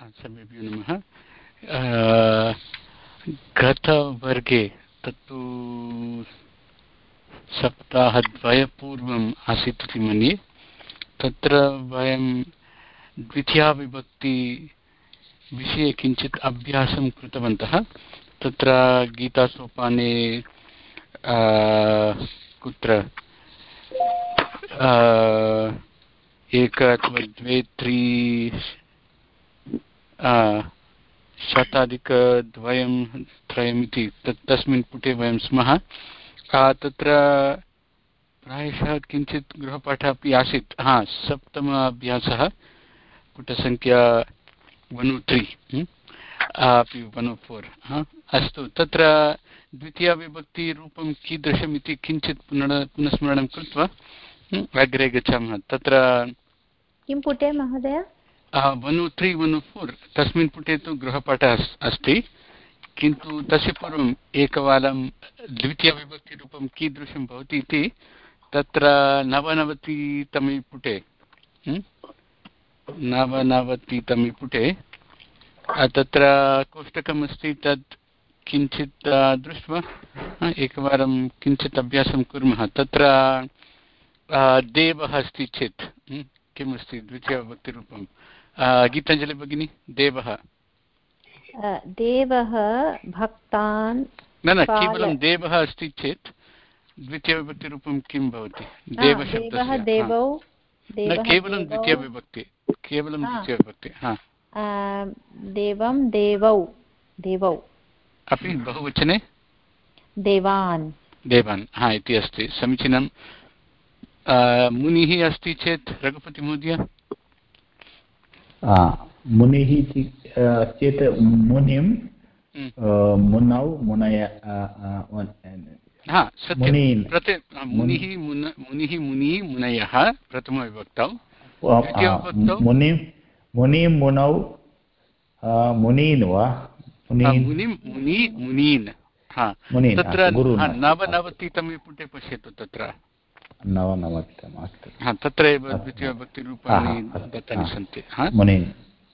सर्वेभ्यो नमः। गतवर्गे तत्तु सप्ताहद्वयपूर्वम् आसीत् इति मन्ये। तत्र वयं द्वितीयाविभक्ति विषये किञ्चित् अभ्यासं कृतवन्तः। तत्र गीतासोपाने कुत्र 1 अथवा 2 3 शताधिकद्वयं त्रयमिति तस्मिन् पुटे वयं स्मः। तत्र प्रायशः किञ्चित् गृहपाठः अपि आसीत्। सप्तम अभ्यासः पुटसङ्ख्या 103 अपि 104। अस्तु, तत्र द्वितीयाविभक्तिरूपं कीदृशमिति किञ्चित् पुनस्मरणं कृत्वा अग्रे गच्छामः। तत्र किं पुटे महोदय? 103 104 तस्मिन् पुटे तु गृहपाठः अस्ति, किन्तु तस्य पूर्वम् एकवारं द्वितीयविभक्तिरूपं कीदृशं भवति इति तत्र 99तमे पुटे 99तमे पुटे तत्र कोष्टकम् अस्ति, तत् किञ्चित् दृष्ट्वा एकवारं किञ्चित् अभ्यासं कुर्मः। तत्र देवः अस्ति चेत् किमस्ति द्वितीयविभक्तिरूपं? गीताञ्जलि भगिनी, देवः देवः भक्तान् न केवलं देवः अस्ति चेत् द्वितीयविभक्तिरूपं किं भवति? देवशब्दस्य केवलं द्वितीयविभक्ति, केवलं द्वितीयविभक्ति। देवं देवौ देवौ अपि बहुवचने देवान् देवान् इति अस्ति, समीचीनं। मुनिः अस्ति चेत् रघुपतिमहोदय? मुनिः चेत् मुनिं मुनौ मुनय मुनिः मुनी मुनयः प्रथमविभक्तौ। मुनिं मुनौ मुनीन् वा मुनीन्। तत्र 99तमे पुटे पश्यतु, तत्र 99 अस्तु, तत्र एव द्वितीयविभक्तिरूपाणि दत्तानि सन्ति। मुनिं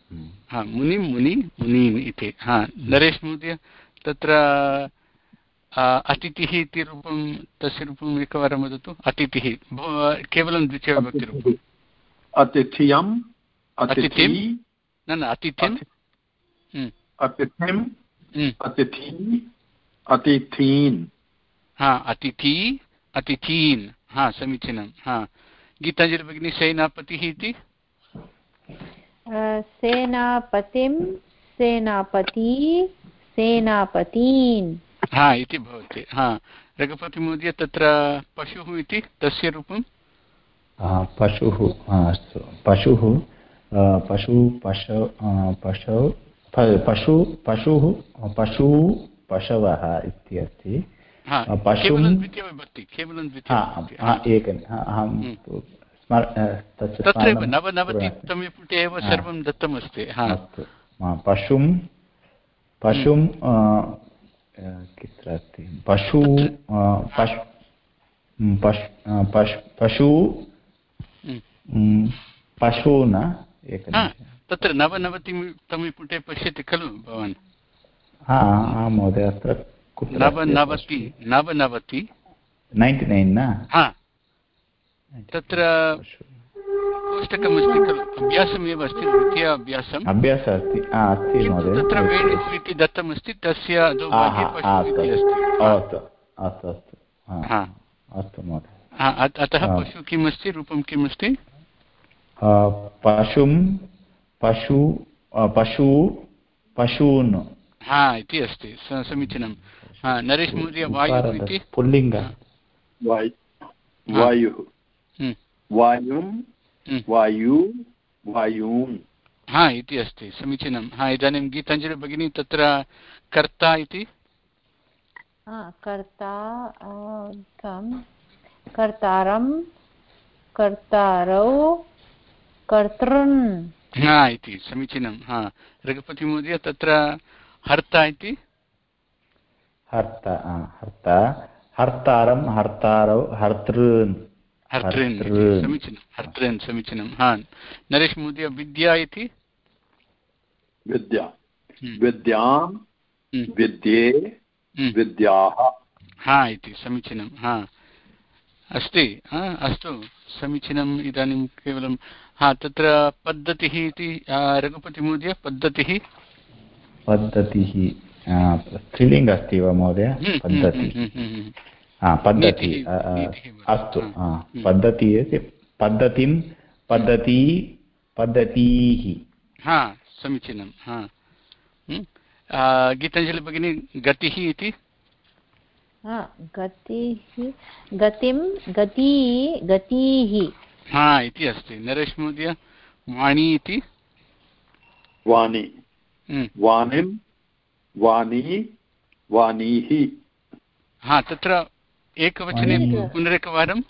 मुनीन् इति। नरेश महोदय, तत्र अतिथिः इति रूपं, तस्य रूपम् एकवारं वदतु। अतिथिः केवलं द्वितीयविभक्तिरूपम्। अतिथियं अतिथिं न अतिथिं अतिथिं अतिथि अतिथीन् अतिथि अतिथीन्। समीचीनं। गीताञ्जलि भगिनी, सेनापतिः इति? सेनापतिं सेनापती सेनापतीन् इति भवति। रघुपतिमहोदय, तत्र पशुः इति तस्य रूपं? पशुः अस्तु, पशुः पशु पशु पशु पशु पशुः पशु पशवः इति अस्ति। केवलं द्वितीयविभक्ति एकम् अहं तत्रैव 99तमे पुटे एव सर्वं दत्तमस्ति। अस्तु, पशुं पशुं कुत्र अस्ति? पशु पशु पशून् तत्र 99तमे पुटे पश्यति खलु भवान्? महोदय, अत्र 99 न तत्र कोष्टकमस्ति खलु, अभ्यासमेव अस्ति, द्वितीय अभ्यासम् अभ्यासः अस्ति महोदय। तत्र वेणुः इति दत्तमस्ति, तस्य अधोभागे पशुः इति अस्ति। अस्तु महोदय। अतः पशु किमस्ति, रूपं किमस्ति? पशुं पशु पशु पशून् इति अस्ति, समीचीनं। नरेश महोदय, वायुः इति पुल्लिङ्ग? वायुः वायुं वायु वायून् इति अस्ति, समीचीनं। इदानीं गीताञ्जलि भगिनी, तत्र कर्ता इति? कर्ता कर्तारं कर्तारौ कर्तॄन् इति, समीचीनं। रघुपतिमहोदय, तत्र हर्ता इति? हर्तारं हर्तारौ हर्तॄन् समीचीनं। समीचीनं। नरेश महोदय, विद्या इति? विद्या विद्यां विद्ये विद्याः हा इति समीचीनं हा अस्ति अस्तु समीचीनम् इदानीं केवलं हा तत्र पद्धतिः इति रघुपतिमहोदय पद्धतिः स्त्रीलिङ्ग् अस्ति वा महोदय पद्धतिः पद्धतिः अस्तु पद्धतिः इति पद्धतिं पद्धती पद्धतीः हा समीचीनं हा गीताञ्जलि भगिनी गतिः इति गतिः गतिं गती गतीः हा इति अस्ति नरेश महोदय वाणी इति वाणी वाणीं वाणी वाणीः हा तत्र एकवचने पुनरेकवारं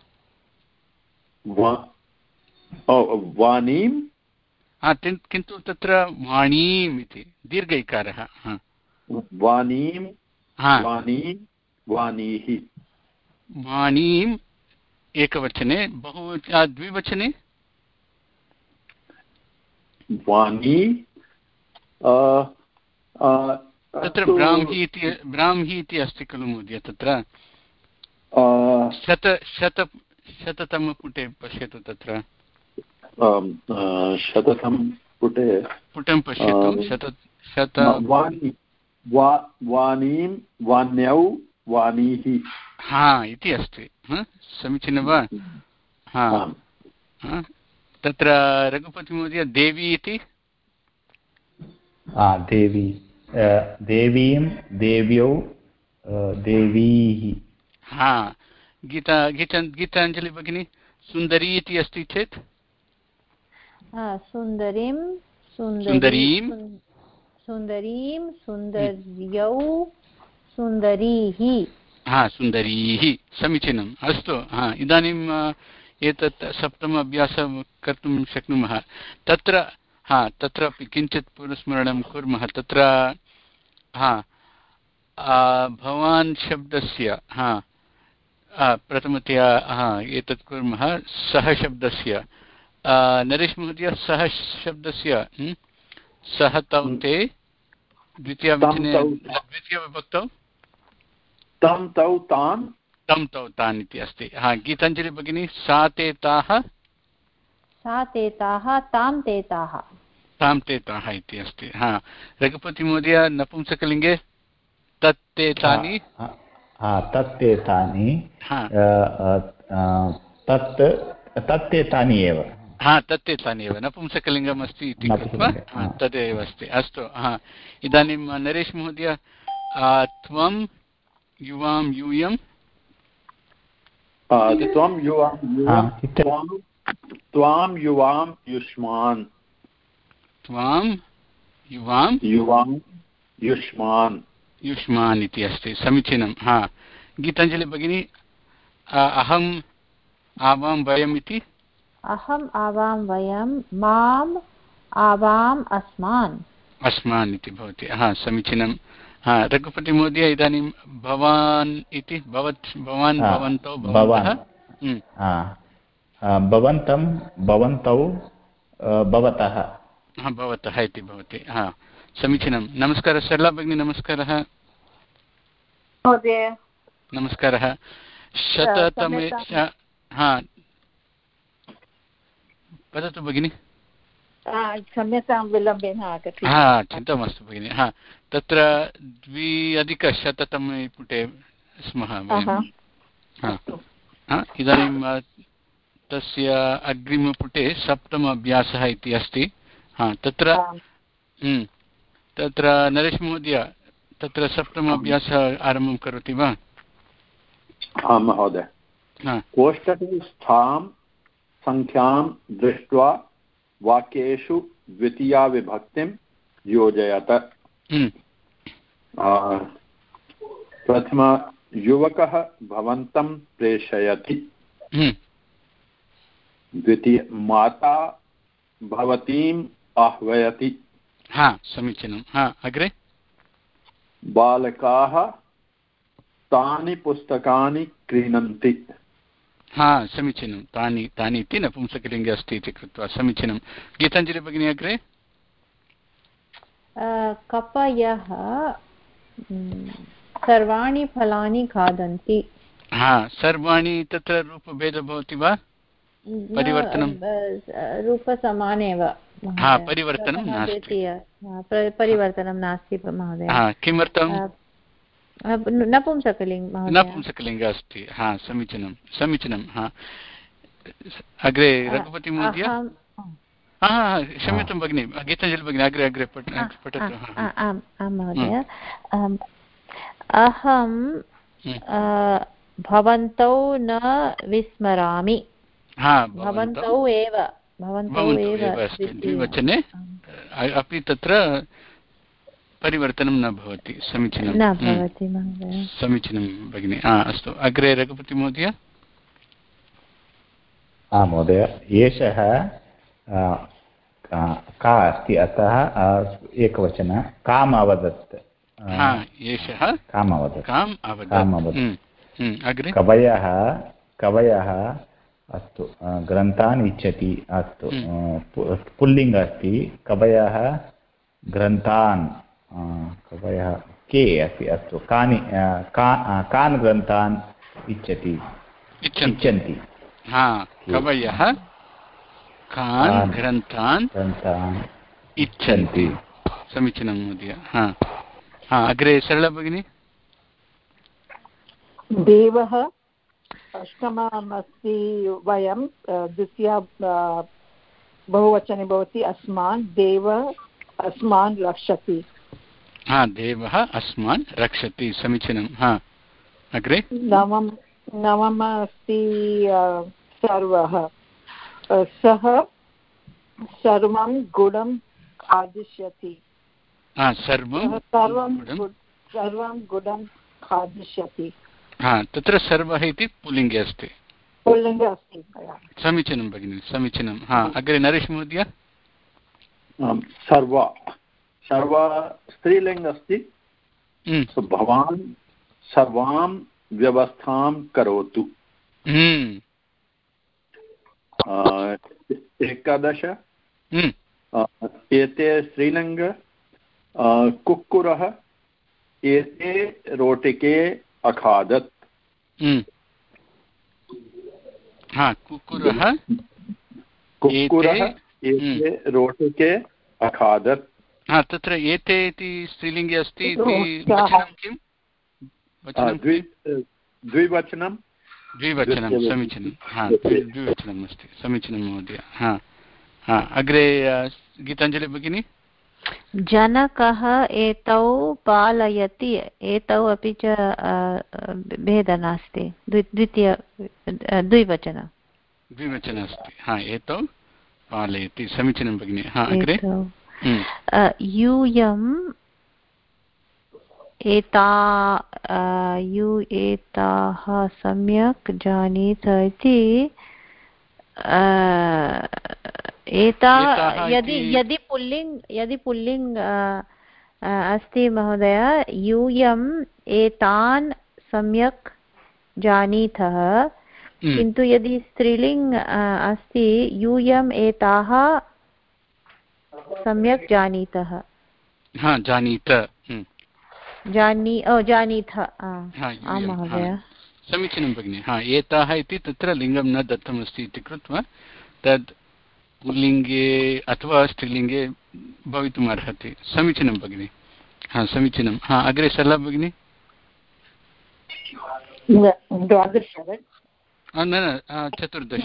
वाणीं किन्तु तत्र वाणीम् इति दीर्घ इकारः वाणीं वाणी वाणीः वाणीम् एकवचने द्विवचने वाणी तत्र ब्राह्मी इति अस्ति खलु महोदय तत्र शततमपुटे पश्यतु तत्र शततम पुटं पश्यतु वाणीं वाण्यौ वाणीः हा इति अस्ति समीचीनं वा हा तत्र रघुपतिमहोदय देवी इति देवी देवीं देव्यौ देवीः हा गीताञ्जलि भगिनी सुन्दरी इति अस्ति चेत् सुन्दरीं सुन्दरीं सुन्दरीं सुन्दर्यौ सुन्दरीः हा सुन्दरीः समीचीनम् अस्तु इदानीम् एतत् सप्तम अभ्यासं कर्तुं शक्नुमः तत्रापि किञ्चित् पुनस्मरणं कुर्मः तत्र भवान् शब्दस्य प्रथमतया एतत् कुर्मः सः शब्दस्य नरेश महोदय सः शब्दस्य सः तौ ते द्वितीयविभक्तौ तं तौ तान् इति अस्ति गीताञ्जलि भगिनी सा ते ताः तां ते ताः इति अस्ति रघुपतिमहोदय नपुंसकलिङ्गे तत्ते तानि तत्ते तानि तत्ते तानि एव तत्ते तानि एव नपुंसकलिङ्गम् अस्ति इति कृत्वा तदेव अस्ति अस्तु इदानीं नरेश महोदय त्वं युवां यूयं त्वं युवां युष्मान् त्वां युवां युष्मान् इति अस्ति समीचीनं गीताञ्जलि भगिनी अहम् आवां वयम् इति अहम् आवां वयं माम् आवाम् अस्मान् इति भवति समीचीनं रघुपतिमहोदय इदानीं भवान् इति भवान् भवन्तौ भवन्तं भवन्तौ भवतः भवतः इति भवति समीचीनं नमस्कारः सरला भगिनी नमस्कारः महोदय नमस्कारः शततमे वदतु भगिनि क्षम्यतां विलम्बेन आगच्छति चिन्ता मास्तु भगिनि तत्र 2,100तमे पुटे स्मः इदानीं तस्य अग्रिमपुटे सप्तम अभ्यासः इति अस्ति तत्र नरेश महोदय तत्र सप्तम अभ्यासः आरम्भं करोति वा महोदय कोष्ठके स्थां संख्यां दृष्ट्वा वाक्येषु द्वितीया विभक्तिं योजयत प्रथम युवकः भवन्तं प्रेषयति द्वितीय माता भवतीम् आह्वयति समीचीनं अग्रे बालकाः तानि पुस्तकानि क्रीणन्ति समीचीनं तानि इति नपुंसकलिङ्गे अस्ति इति कृत्वा समीचीनं गीताञ्जलि भगिनी अग्रे कपयः सर्वाणि फलानि खादन्ति। सर्वाणि तत्र रूपभेदः भवति वा परिवर्तनं रूपसमानेव परिवर्तनं नास्ति परिवर्तनं नास्ति महोदय किमर्थं नपुंसकलिङ्ग अस्ति समीचीनं समीचीनं अग्रे रघुपति महोदय क्षम्यतां भगिनि गीताञ्जलि भगिनी अग्रे अग्रे पठतु आम् महोदय अहं भवन्तौ न विस्मरामि भवन्तौ एव द्विवचने अपि तत्र परिवर्तनं न भवति समीचीनं समीचीनं भगिनि अस्तु अग्रे रघुपति महोदय महोदय एषः का अस्ति अतः एकवचन काम् अवदत् एषः काम् अवदत् अग्रे कवयः अस्तु ग्रन्थान् इच्छति अस्तु पुल्लिङ्ग अस्ति कवयः ग्रन्थान् कवयः के अस्ति अस्तु कान् ग्रन्थान् इच्छन्ति कवयः कान् ग्रन्थान् इच्छन्ति समीचीनं महोदय अग्रे सरला भगिनी देवः अष्टममस्ति वयं द्वितीया बहुवचने भवति अस्मान् देव अस्मान् रक्षति देवः अस्मान् रक्षति समीचीनं अग्रे नवम अस्ति सर्वः सः सर्वं गुडं खादिष्यति सर्वं गुडं खादिष्यति तत्र सर्वः इति पुल्लिङ्गे अस्ति समीचीनं भगिनि समीचीनं अग्रे नरेश महोदय सर्व स्त्रीलिङ्ग अस्ति भवान् सर्वां व्यवस्थां करोतु एकादश एते स्त्रीलिङ्ग कुक्कुरः एते रोटिके अखादत् कुक्कुरः एते रोटिके अखादत् तत्र एते इति स्त्रीलिङ्गे अस्ति इति वचनं किं द्विवचनं समीचीनं द्विवचनम् अस्ति समीचीनं महोदय अग्रे गीताञ्जलि भगिनी जनकः एतौ पालयति एतौ अपि च भेदः नास्ति द्विवचन अस्ति एतौ पालयति समीचीनं भगिनी अग्रे यूयम् एताः सम्यक् जानीत इति यदि पुल्लिङ्ग अस्ति महोदय यूयम् एतान् सम्यक् जानीतः किन्तु यदि स्त्रीलिङ्ग अस्ति यूयम् एताः सम्यक् जानीतः जानीथ आम् महोदय समीचीनं भगिनि एताः इति तत्र लिङ्गं न दत्तमस्ति इति कृत्वा तद् पुल्लिङ्गे अथवा स्त्रीलिङ्गे भवितुम् अर्हति समीचीनं भगिनि समीचीनं अग्रे सरला भगिनि चतुर्दश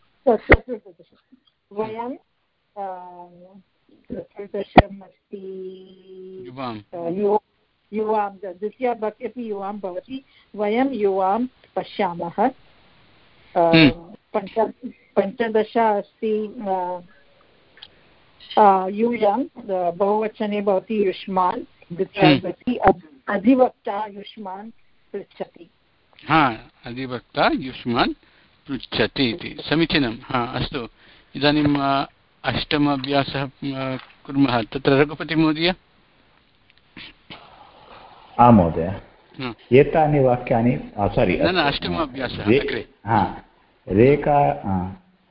वयं चतुर्दशमस्ति युवां द्वितीया अपि युवां भवति वयं युवां पश्यामः पञ्चदश अस्ति यूयं बहुवचने भवति युष्मान् द्वितीया भवति अधिवक्ता युष्मान् पृच्छति अधिवक्ता युष्मान् पृच्छति इति समीचीनं अस्तु इदानीम् अष्टम अभ्यासः कुर्मः तत्र रघुपति महोदय महोदय एतानि वाक्यानि अष्टम अभ्यासः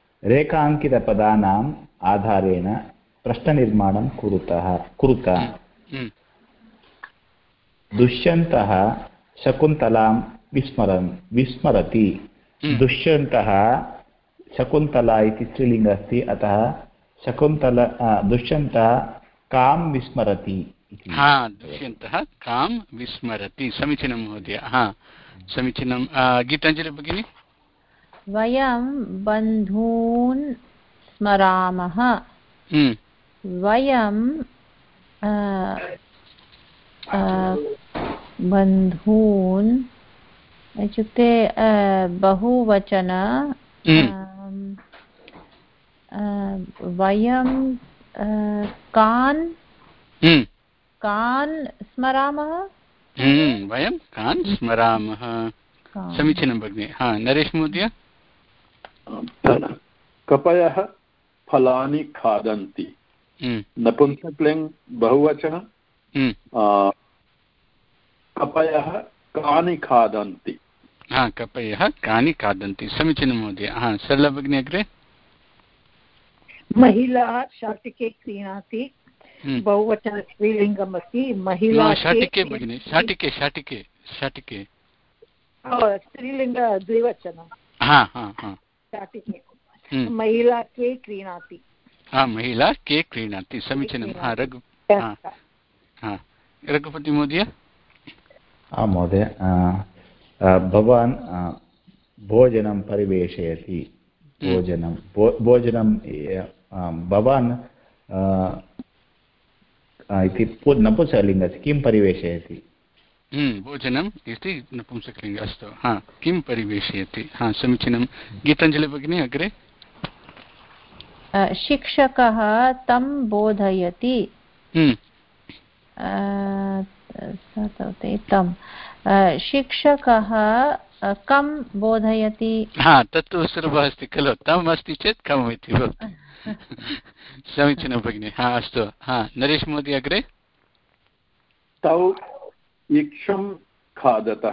रेखाङ्कितपदानाम् आधारेण प्रश्ननिर्माणं कुरुत दुष्यन्तः शकुन्तलां विस्मरति। दुष्यन्तः शकुन्तला इति स्त्रीलिङ्गः अस्ति, अतः दुष्यन्तः कां विस्मरति। दुष्यन्तः कां विस्मरति। समीचीनं महोदय। समीचीनं। गीताञ्जलि भगिनी। वयं बन्धून् स्मरामः। वयं बन्धून् इत्युक्ते बहुवचन। वयं कान् स्मरामः। वयं कान् स्मरामः। समीचीनं भगिनि। नरेश महोदय। कपयः फलानि खादन्ति। नपुंसकलिङ्ग बहुवचन। कपयः कानि खादन्ति। कपयः कानि खादन्ति। समीचीनं महोदय। सरला भगिनी अग्रे। महिला शाटिके क्रीणाति। बहुवचन स्त्रीलिङ्गम् अस्ति। महिला शाटिके भगिनि। शाटिके शाटिके शाटिके स्त्रीलिङ्ग द्विवचनं। शाटिके। महिला के क्रीणाति। महिला के क्रीणाति। समीचीनं। रघुपति महोदय। महोदय, भवान् भोजनं परिवेषयति। भोजनं भवान् इति नपुंसकलिङ्गस्य किं परिवेषयति। भोजनम् इति नपुंसकलिङ्ग। अस्तु। किं परिवेषयति। समीचीनं। गीताञ्जलि भगिनी अग्रे। शिक्षकः तं बोधयति। तं शिक्षकः कं बोधयति। तत्तु सुलभः अस्ति खलु। तम् अस्ति चेत् कम् इति भवति। समीचीनं भगिनि। अस्तु। नरेश महोदय अग्रे। तौ इक्षुं खादतः।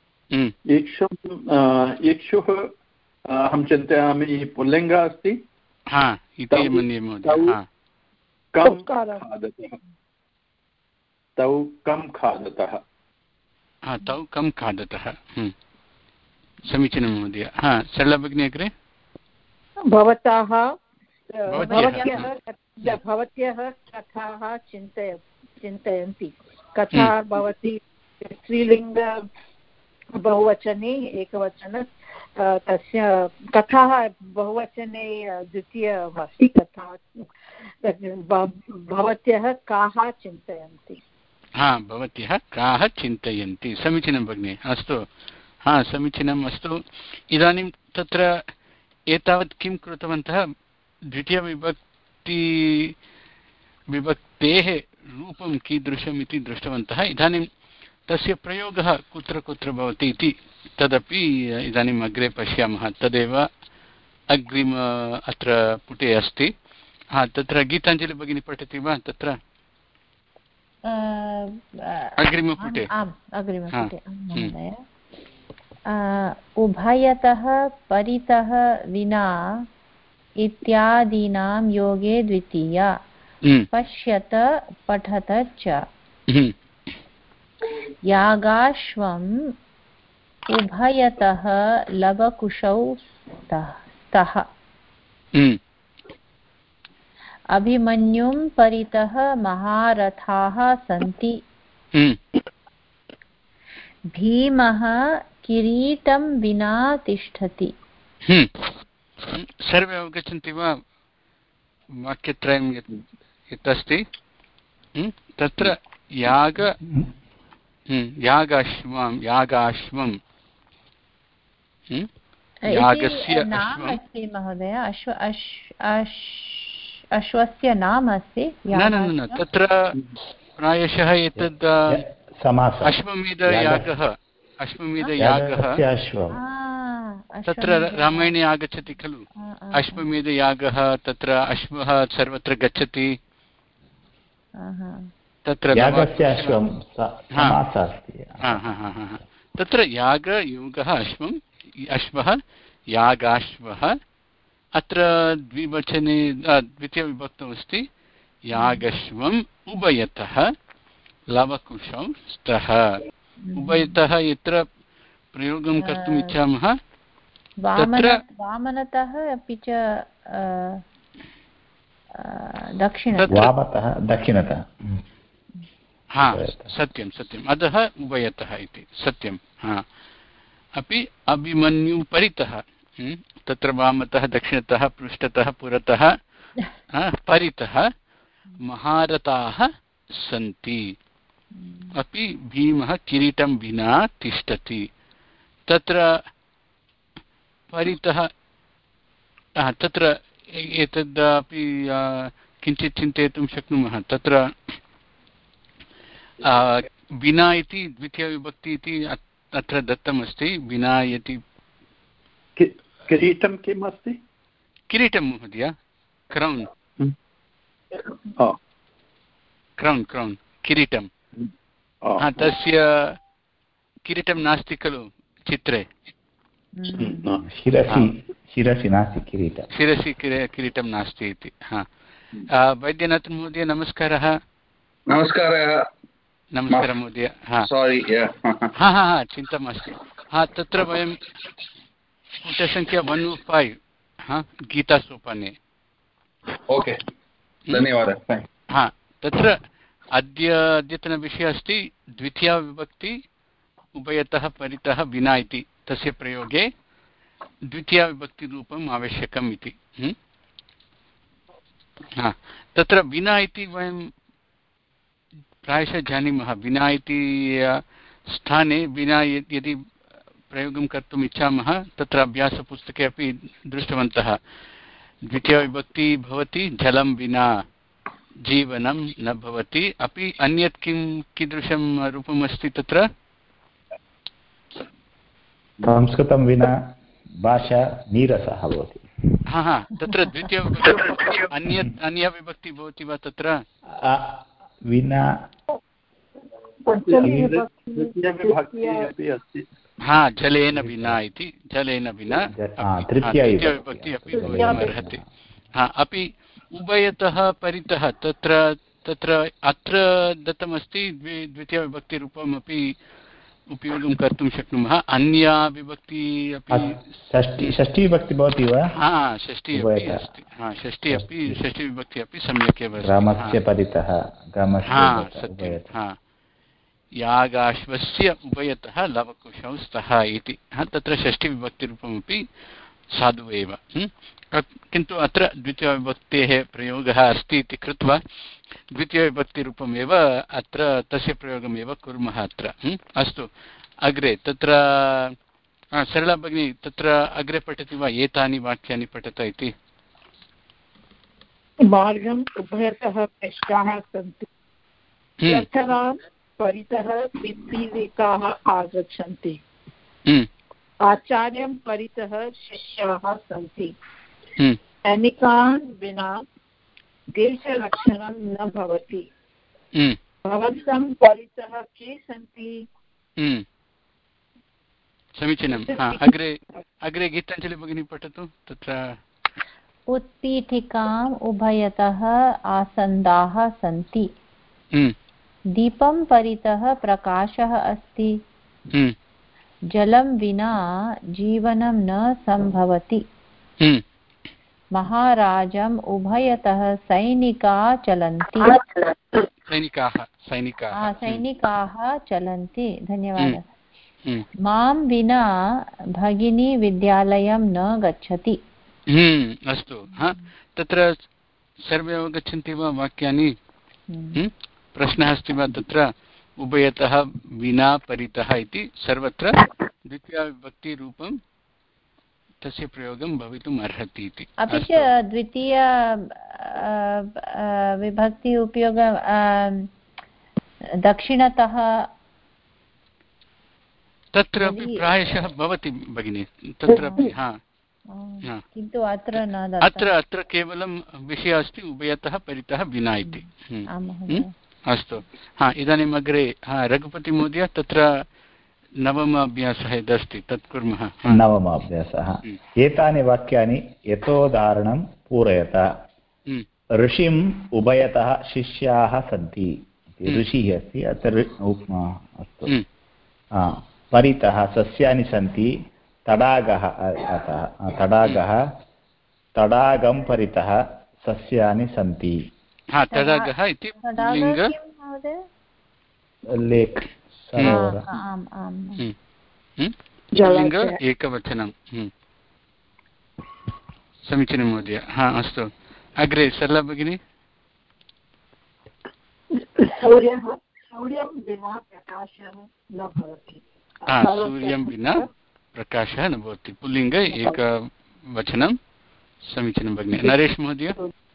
इक्षुः अहं चिन्तयामि पुल्लिङ्गः अस्ति। इति मन्ये महोदय। कं खादतः। तौ कं खादतः। तौ कं खादतः। समीचीनं महोदय। सरला भगिनी अग्रे। भवत्यः कथाः चिन्तयन्ति। कथा भवति स्त्रीलिङ्ग बहुवचने एकवचन। तस्य कथाः बहुवचने द्वितीयमस्ति। कथा भवत्यः काः चिन्तयन्ति। भवत्यः काः चिन्तयन्ति। समीचीनं भगिनि। अस्तु। समीचीनम्। अस्तु। इदानीं तत्र एतावत् किं कृतवन्तः। विभक्तेः रूपं कीदृशम् इति दृष्टवन्तः। इदानीं तस्य प्रयोगः कुत्र कुत्र भवति इति तदपि इदानीम् अग्रे पश्यामः। तदेव अग्रिम अत्र पुटे अस्ति। तत्र गीताञ्जलि भगिनी पठति वा। तत्र अग्रिमपुटे। महोदय। उभयतः परितः विना इत्यादीनां योगे द्वितीया। पश्यत पठत च। यागाश्वम् उभयतः लवकुशौ स्तः। अभिमन्युं परितः महारथाः सन्ति। भीमः किरीटं विना तिष्ठति। सर्वे अवगच्छन्ति वा वाक्यत्रयं यत् अस्ति। तत्र यागाश्वं यागस्य नाम अस्ति महोदय। अश्वस्य नाम अस्ति। न तत्र प्रायशः एतद् अश्वमेधयागः तत्र रामायणे आगच्छति खलु। अश्वमेधयागः तत्र अश्वः सर्वत्र गच्छति। तत्र तत्र यागयोगः अश्वः यागाश्वः। अत्र द्विवचने द्वितीयविभक्तौ अस्ति। यागश्वम् उभयतः लवकुशौ स्तः उभयतः यत्र प्रयोगं कर्तुम् इच्छामः तत्र वामनतः अपि च दक्षिणतः हा सत्यं सत्यम् अधः उभयतः इति सत्यं हा अपि अभिमन्यु परितः तत्र वामतः दक्षिणतः पृष्ठतः पुरतः परितः महारथाः सन्ति अपि भीमः किरीटं विना तिष्ठति तत्र परितः तत्र एतदपि किञ्चित् चिन्तयितुं शक्नुमः तत्र विना इति द्वितीयविभक्ति इति अत्र दत्तमस्ति विना इति किरीटं किम् अस्ति किरीटं महोदय क्रौन् क्रौन् क्रौन् किरीटं तस्य किरीटं नास्ति खलु चित्रे शिरसि नास्ति किरीटं शिरसि किरीटं नास्ति इति वैद्यनाथन् महोदय नमस्कारः नमस्कारः महोदय चिन्ता मास्तु तत्र वयं पुटसङ्ख्या 105 गीतासोपाने ओके धन्यवादः तत्र अद्यतनविषयः अस्ति द्वितीया विभक्ति उभयतः परितः विना इति तस्य प्रयोगे द्वितीया विभक्तिरूपम् आवश्यकम् इति तत्र विना इति वयं प्रायशः जानीमः विना इति स्थाने विना यदि प्रयोगं कर्तुम् इच्छामः तत्र अभ्यासपुस्तके अपि दृष्टवन्तः द्वितीयविभक्ति भवति जलं विना जीवनं न भवति अपि अन्यत् कीदृशं रूपमस्ति तत्र संस्कृतं विना भाषा नीरसः भवति तत्र द्वितीयविभक्ति अन्या विभक्ति भवति वा तत्र विना जलेन विना इति जलेन विना तृतीयविभक्ति अपि भवितुमर्हति अपि उभयतः परितः तत्र अत्र दत्तमस्ति द्वितीयविभक्तिरूपम् अपि उपयोगं कर्तुं शक्नुमः अन्या विभक्ति अपि षष्ठीविभक्ति भवति वा षष्ठी अपि अस्ति षष्ठीविभक्ति अपि सम्यक् एव ग्रामस्य परितः सत्यं यागाश्वस्य उभयतः लवकुशौ स्तः इति तत्र षष्ठीविभक्तिरूपमपि साधु एव किन्तु अत्र द्वितीयविभक्तेः प्रयोगः अस्ति इति कृत्वा द्वितीयविभक्तिरूपमेव अत्र तस्य प्रयोगमेव कुर्मः अत्र अस्तु अग्रे तत्र सरला भगिनी तत्र अग्रे पठति वा एतानि वाक्यानि पठत इति मार्गम् उभयतः पृष्ठाः सन्ति रथनां परितः पिपीलिकाः आगच्छन्ति आचार्यं परितः शिष्याः सन्ति सैनिकान् विना देशरक्षणं न भवति भवन्तं परितः के सन्ति समीचीनम् अग्रे गीताञ्जलि भगिनी पठतु तत्र उत्पीठिकाम् उभयतः आसन्दाः सन्ति दीपं परितः प्रकाशः अस्ति जलं विना जीवनं न संभवति महाराजम् उभयतः सैनिकाः चलन्ति सैनिकाः चलन्ति धन्यवादः मां विना भगिनी विद्यालयं न गच्छति अस्तु तत्र सर्वे अवगच्छन्ति वा वाक्यानि प्रश्नः अस्ति वा तत्र उभयतः विना परितः इति सर्वत्र द्वितीयविभक्तिरूपं तस्य प्रयोगं भवितुम् अर्हति इति अपि च द्वितीय विभक्ति उपयोगं दक्षिणतः तत्रापि प्रायशः भवति भगिनी तत्रापि किन्तु अत्र न अत्र केवलं विषयः अस्ति उभयतः परितः विना इति अस्तु इदानीम् अग्रे रघुपतिमहोदय तत्र नवम अभ्यासः यदस्ति तत् कुर्मः नवम अभ्यासः एतानि वाक्यानि यथोदाहरणं पूरयत ऋषिम् उभयतः शिष्याः सन्ति ऋषिः अस्ति अत्र अस्तु परितः सस्यानि सन्ति तडागः तडागं परितः सस्यानि सन्ति तडागः इति लेक् लिङ्ग एकवचनं समीचीनं महोदय अस्तु अग्रे सरला भगिनी सूर्यं विना प्रकाशः न भवति पुल्लिङ्ग एकवचनं समीचीनं भगिनी नरेश महोदय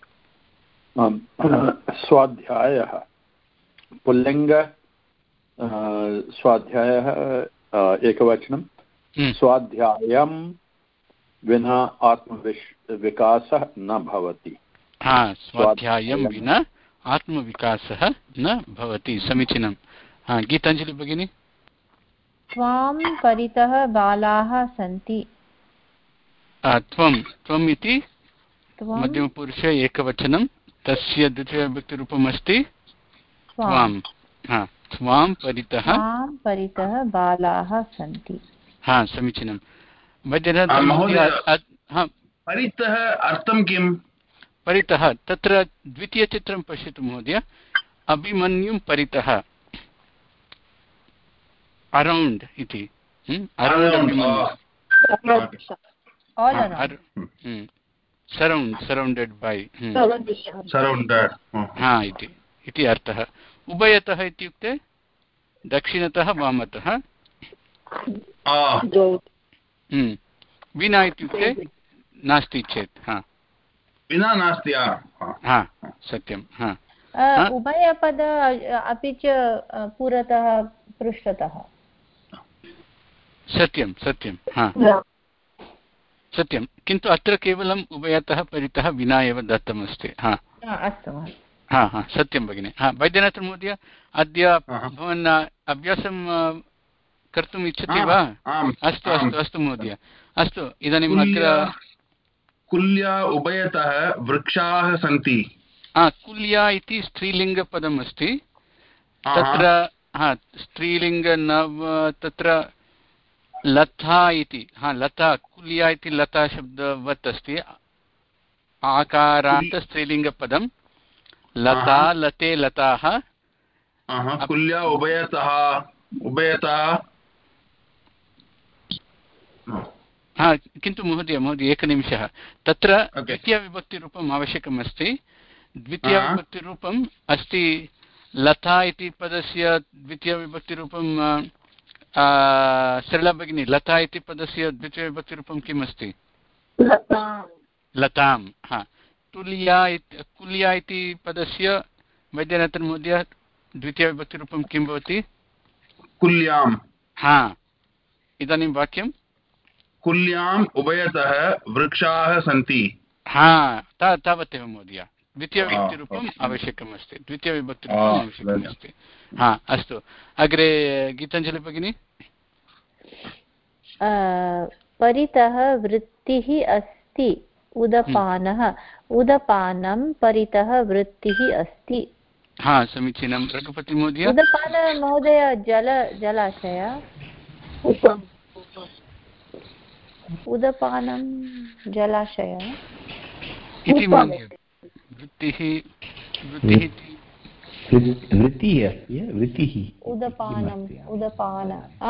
स्वाध्यायः पुल्लिङ्ग स्वाध्यायः एकवचनं स्वाध्यायं विना आत्मविकासः न भवति स्वाध्यायं विना आत्मविकासः न भवति समीचीनं गीताञ्जलि भगिनी त्वां परितः बालाः सन्ति त्वम् इति मध्यमपुरुष एकवचनं तस्य द्वितीयविभक्तिरूपम् अस्ति त्वां त्वां परितः बालाः सन्ति समीचीनं परितः अर्थं किम् परितः तत्र द्वितीयचित्रं पश्यतु महोदय अभिमन्युं परितः अरौण्ड् इति सराउण्डेड् बै इति अर्थः उभयतः इत्युक्ते दक्षिणतः वामतः विना इत्युक्ते नास्ति चेत् विना नास्ति सत्यं उभयपद अपि च पुरतः पृष्ठतः सत्यं किन्तु अत्र केवलम् उभयतः परितः विना एव दत्तमस्ति अस्तु सत्यं भगिनि वैद्यनाथ महोदय अद्य भवान् अभ्यासं कर्तुम् इच्छति वा अस्तु महोदय अस्तु इदानीम् अत्र कुल्या उभयतः वृक्षाः सन्ति कुल्या इति स्त्रीलिङ्गपदम् अस्ति तत्र स्त्रीलिङ्ग तत्र लता इति लता कुल्या इति लता शब्दवत् अस्ति आकारान्त स्त्रीलिङ्गपदं लता लते लताः कुल्या उभयतः किन्तु महोदय एकनिमिषः तत्र द्वितीयविभक्तिरूपम् आवश्यकम् अस्ति द्वितीयविभक्तिरूपम् अस्ति लता इति पदस्य द्वितीयविभक्तिरूपं सरला भगिनी लता इति पदस्य द्वितीयविभक्तिरूपं किम् अस्ति लतां कुल्या इति पदस्य वैद्यनाथन महोदय द्वितीयविभक्तिरूपं किं भवति कुल्यां इदानीं वाक्यं कुल्याम् उभयतः वृक्षाः सन्ति तावदेव महोदय द्वितीयविभक्तिरूपम् आवश्यकम् अस्ति द्वितीयविभक्तिरूपम् आवश्यकम् अस्ति अस्तु अग्रे गीताञ्जलि भगिनी परितः वृत्तिः अस्ति उदपानः उदपानं परितः वृत्तिः अस्ति समीचीनं रघुपति महोदय उदपान महोदय जलाशय उदपानं जलाशय इति वृत्तिः अस्ति उदपान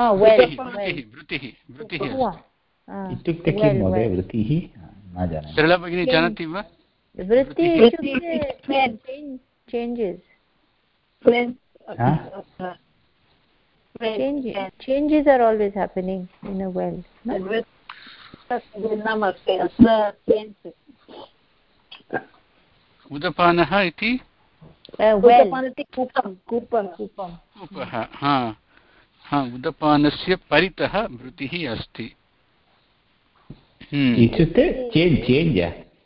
इत्युक्ते किं महोदय वृत्तिः न जानामि सरला भगिनी जानाति वा वृत्तिः इत्युक्ते changes changes are always happening in a well उदपानः इति कूपः उदपानस्य परितः वृत्तिः अस्ति इत्युक्ते चेञ्ज्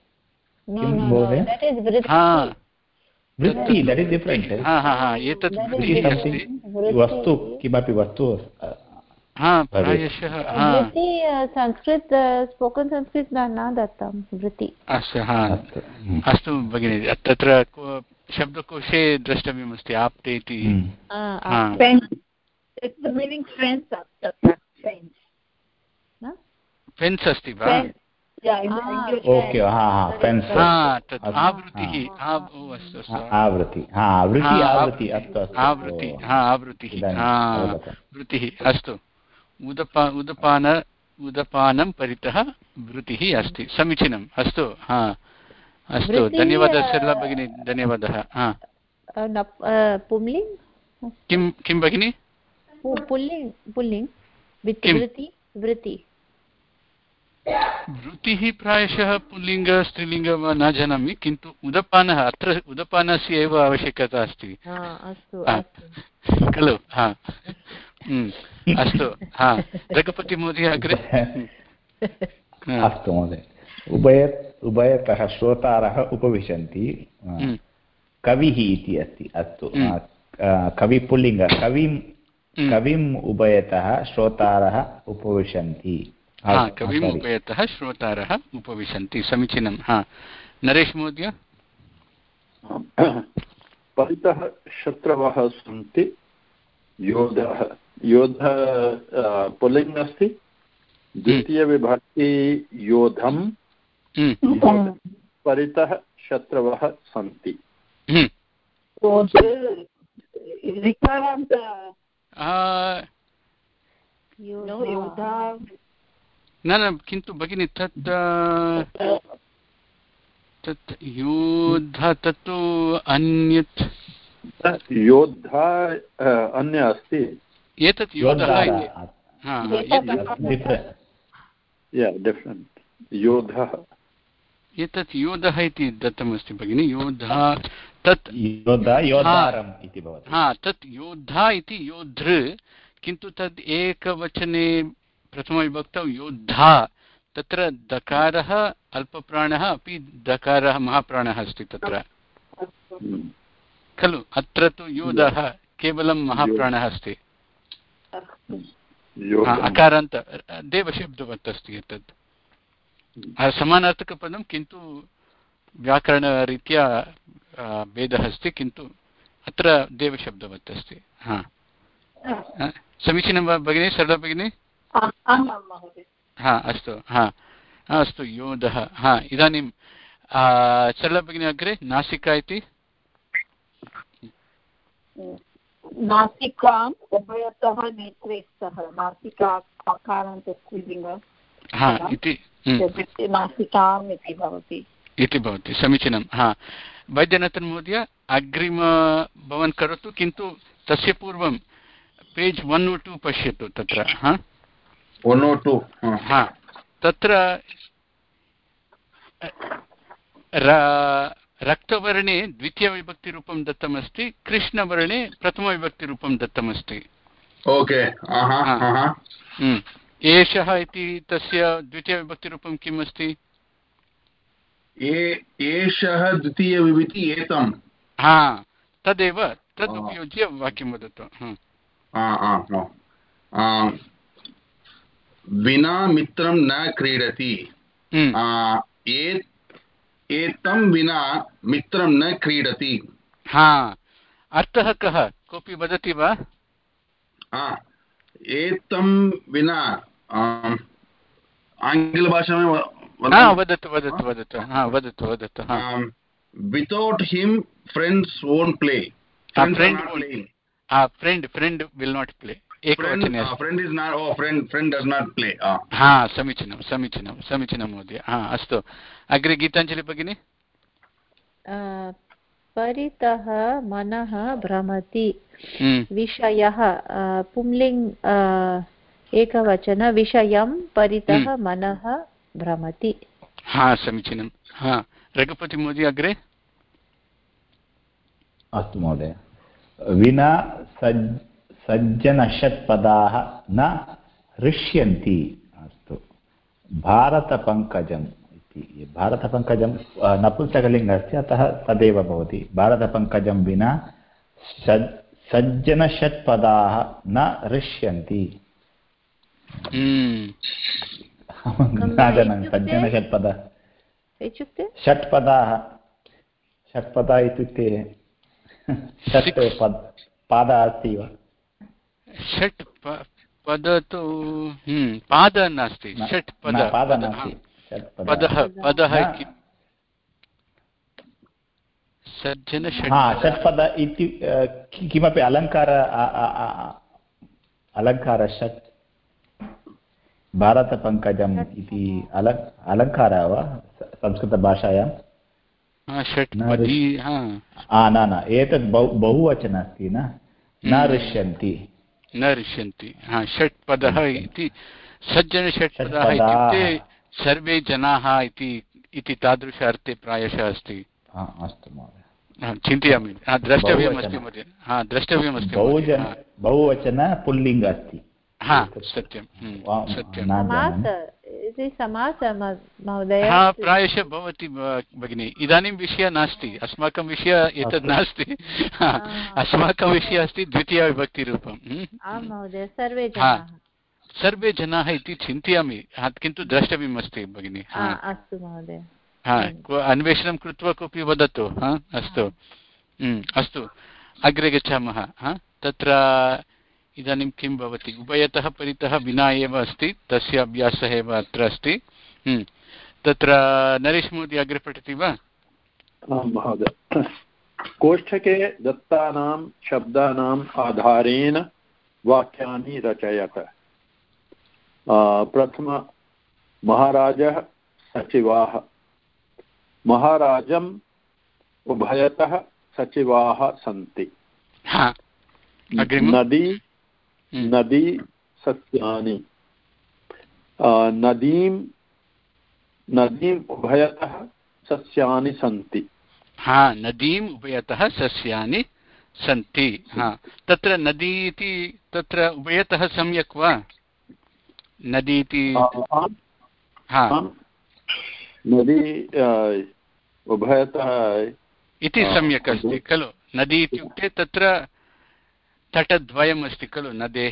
वृत्ति दट् इस् डिफरेण्ट् एतत् वस्तु किमपि वस्तु प्रायशः संस्कृत स्पोकन् संस्कृत न दत्तं वृत्ति अस्तु भगिनि तत्र शब्दकोशे द्रष्टव्यमस्ति आप्ते इति फेन्स् अस्ति वा ओके तत् आवृत्तिः वृत्तिः अस्तु उदपानं परितः वृत्तिः अस्ति समीचीनम् अस्तु अस्तु धन्यवादः सरला भगिनी धन्यवादः किं भगिनि वृत्तिः प्रायशः पुल्लिङ्ग स्त्रीलिङ्ग वा न जानामि किन्तु उदपानः अत्र उदपानस्य एव आवश्यकता अस्ति खलु अस्तु रघुपतिमहोदय अग्रे अस्तु महोदय उभयतः श्रोतारः उपविशन्ति कविः इति अस्ति अस्तु कवि पुल्लिङ्ग कविम् उभयतः श्रोतारः उपविशन्ति कविम् उभयतः श्रोतारः उपविशन्ति समीचीनं नरेश महोदय परितः शत्रवः सन्ति योधः पुल्लिङ्ग अस्ति द्वितीयविभक्ति योधं परितः शत्रवः सन्ति न किन्तु भगिनि तत् योद्धा तत्तु अन्यत् योद्धा अन्य अस्ति एतत् योधः एतत् योधः इति दत्तमस्ति भगिनि योद्धा तत् तत् योद्धा इति योद्धृ किन्तु तद् एकवचने प्रथमविभक्तौ योद्धा तत्र दकारः अल्पप्राणः अपि दकारः महाप्राणः अस्ति तत्र खलु अत्र तु योधः केवलं महाप्राणः अस्ति अकारान्त देवशब्दवत् अस्ति एतत् समानार्थकपदं किन्तु व्याकरणरीत्या भेदः अस्ति किन्तु अत्र देवशब्दवत् अस्ति समीचीनं वा भगिनी सरला भगिनी अस्तु अस्तु योधः इदानीं सरला भगिनी अग्रे नासिका इति नासिकाम् उभयतः नेत्रे स्तः नासिका अकारान्तस्त्रीलिङ्ग नासिकाम् इति भवति समीचीनं वैद्यनाथन् महोदय अग्रिम भवान् करोतु किन्तु तस्य पूर्वं पेज् 102 पश्यतु तत्र 102 तत्र रक्तवर्णे द्वितीयविभक्तिरूपं दत्तमस्ति कृष्णवर्णे प्रथमविभक्तिरूपं दत्तमस्ति ओके एषः इति तस्य द्वितीयविभक्तिरूपं किम् अस्ति एषः द्वितीयविभक्ति एतं तदेव तदुपयुज्य वाक्यं वदतु विना मित्रं न क्रीडति एतं विना मित्रं न क्रीडति अर्थः कः कोऽपि वदति वा एतं विना आङ्ग्लभाषायां वदतु without him friends won't play friend will not play एकवचने friend does not play समीचीनं महोदय अस्तु अग्रे गीताञ्जलि भगिनी परितः मनः भ्रमति विषयः पुंलिङ्ग् एकवचन विषयं परितः मनः भ्रमति समीचीनं रघुपति महोदय अग्रे अस्तु महोदय विना सज्जनषट्पदाः न हृष्यन्ति अस्तु भारतपङ्कजम् इति भारतपङ्कजं नपुंसकलिङ्गस्य अतः तदेव भवति भारतपङ्कजं विना सज्जनषट्पदाः न हृष्यन्ति सज्जनषट्पद इत्युक्ते षट्पदा इत्युक्ते पादः अस्ति वा? षट् पद तु पादः नास्ति, षट् पदः इति सज्जन षट्पद इति किमपि अलङ्कार षट् भारतपङ्कजम् इति अलङ्कारः वा संस्कृतभाषायां? न एतत् बहुवचनम् अस्ति न ऋष्यन्ति षट्पदः इति सज्जन षट्पदः इत्युक्ते सर्वे जनाः इति तादृश अर्थे प्रायशः अस्ति। अस्तु महोदय, चिन्तयामि, द्रष्टव्यमस्ति महोदय, द्रष्टव्यमस्ति। बहुवचन पुल्लिङ्ग अस्ति। सत्यं महोदय, प्रायशः भवति भगिनि। इदानीं विषयः नास्ति, अस्माकं विषयः एतद् नास्ति। अस्माकं विषयः अस्ति द्वितीयविभक्तिरूपं। सर्वे जनाः इति चिन्तयामि, किन्तु द्रष्टव्यमस्ति भगिनि। अस्तु महोदय, अन्वेषणं कृत्वा कोऽपि वदतु। अस्तु अस्तु, अग्रे गच्छामः। तत्र इदानीं किं भवति? उभयतः परितः विना एव अस्ति, तस्य अभ्यासः एव अत्र अस्ति। तत्र नरेश महोदय अग्रे पठति वा? महोदय, कोष्ठके दत्तानां शब्दानाम् आधारेण वाक्यानि रचयत। प्रथम, महाराजः सचिवाः। महाराजम् उभयतः सचिवाः सन्ति। नदी सस्यानि। नदीम् उभयतः सस्यानि सन्ति। नदीम् उभयतः सस्यानि सन्ति। तत्र नदी इति तत्र उभयतः सम्यक् वा? नदी इति नदी उभयतः इति सम्यक् अस्ति खलु? नदी इत्युक्ते तत्र तटद्वयम् अस्ति खलु नदेः।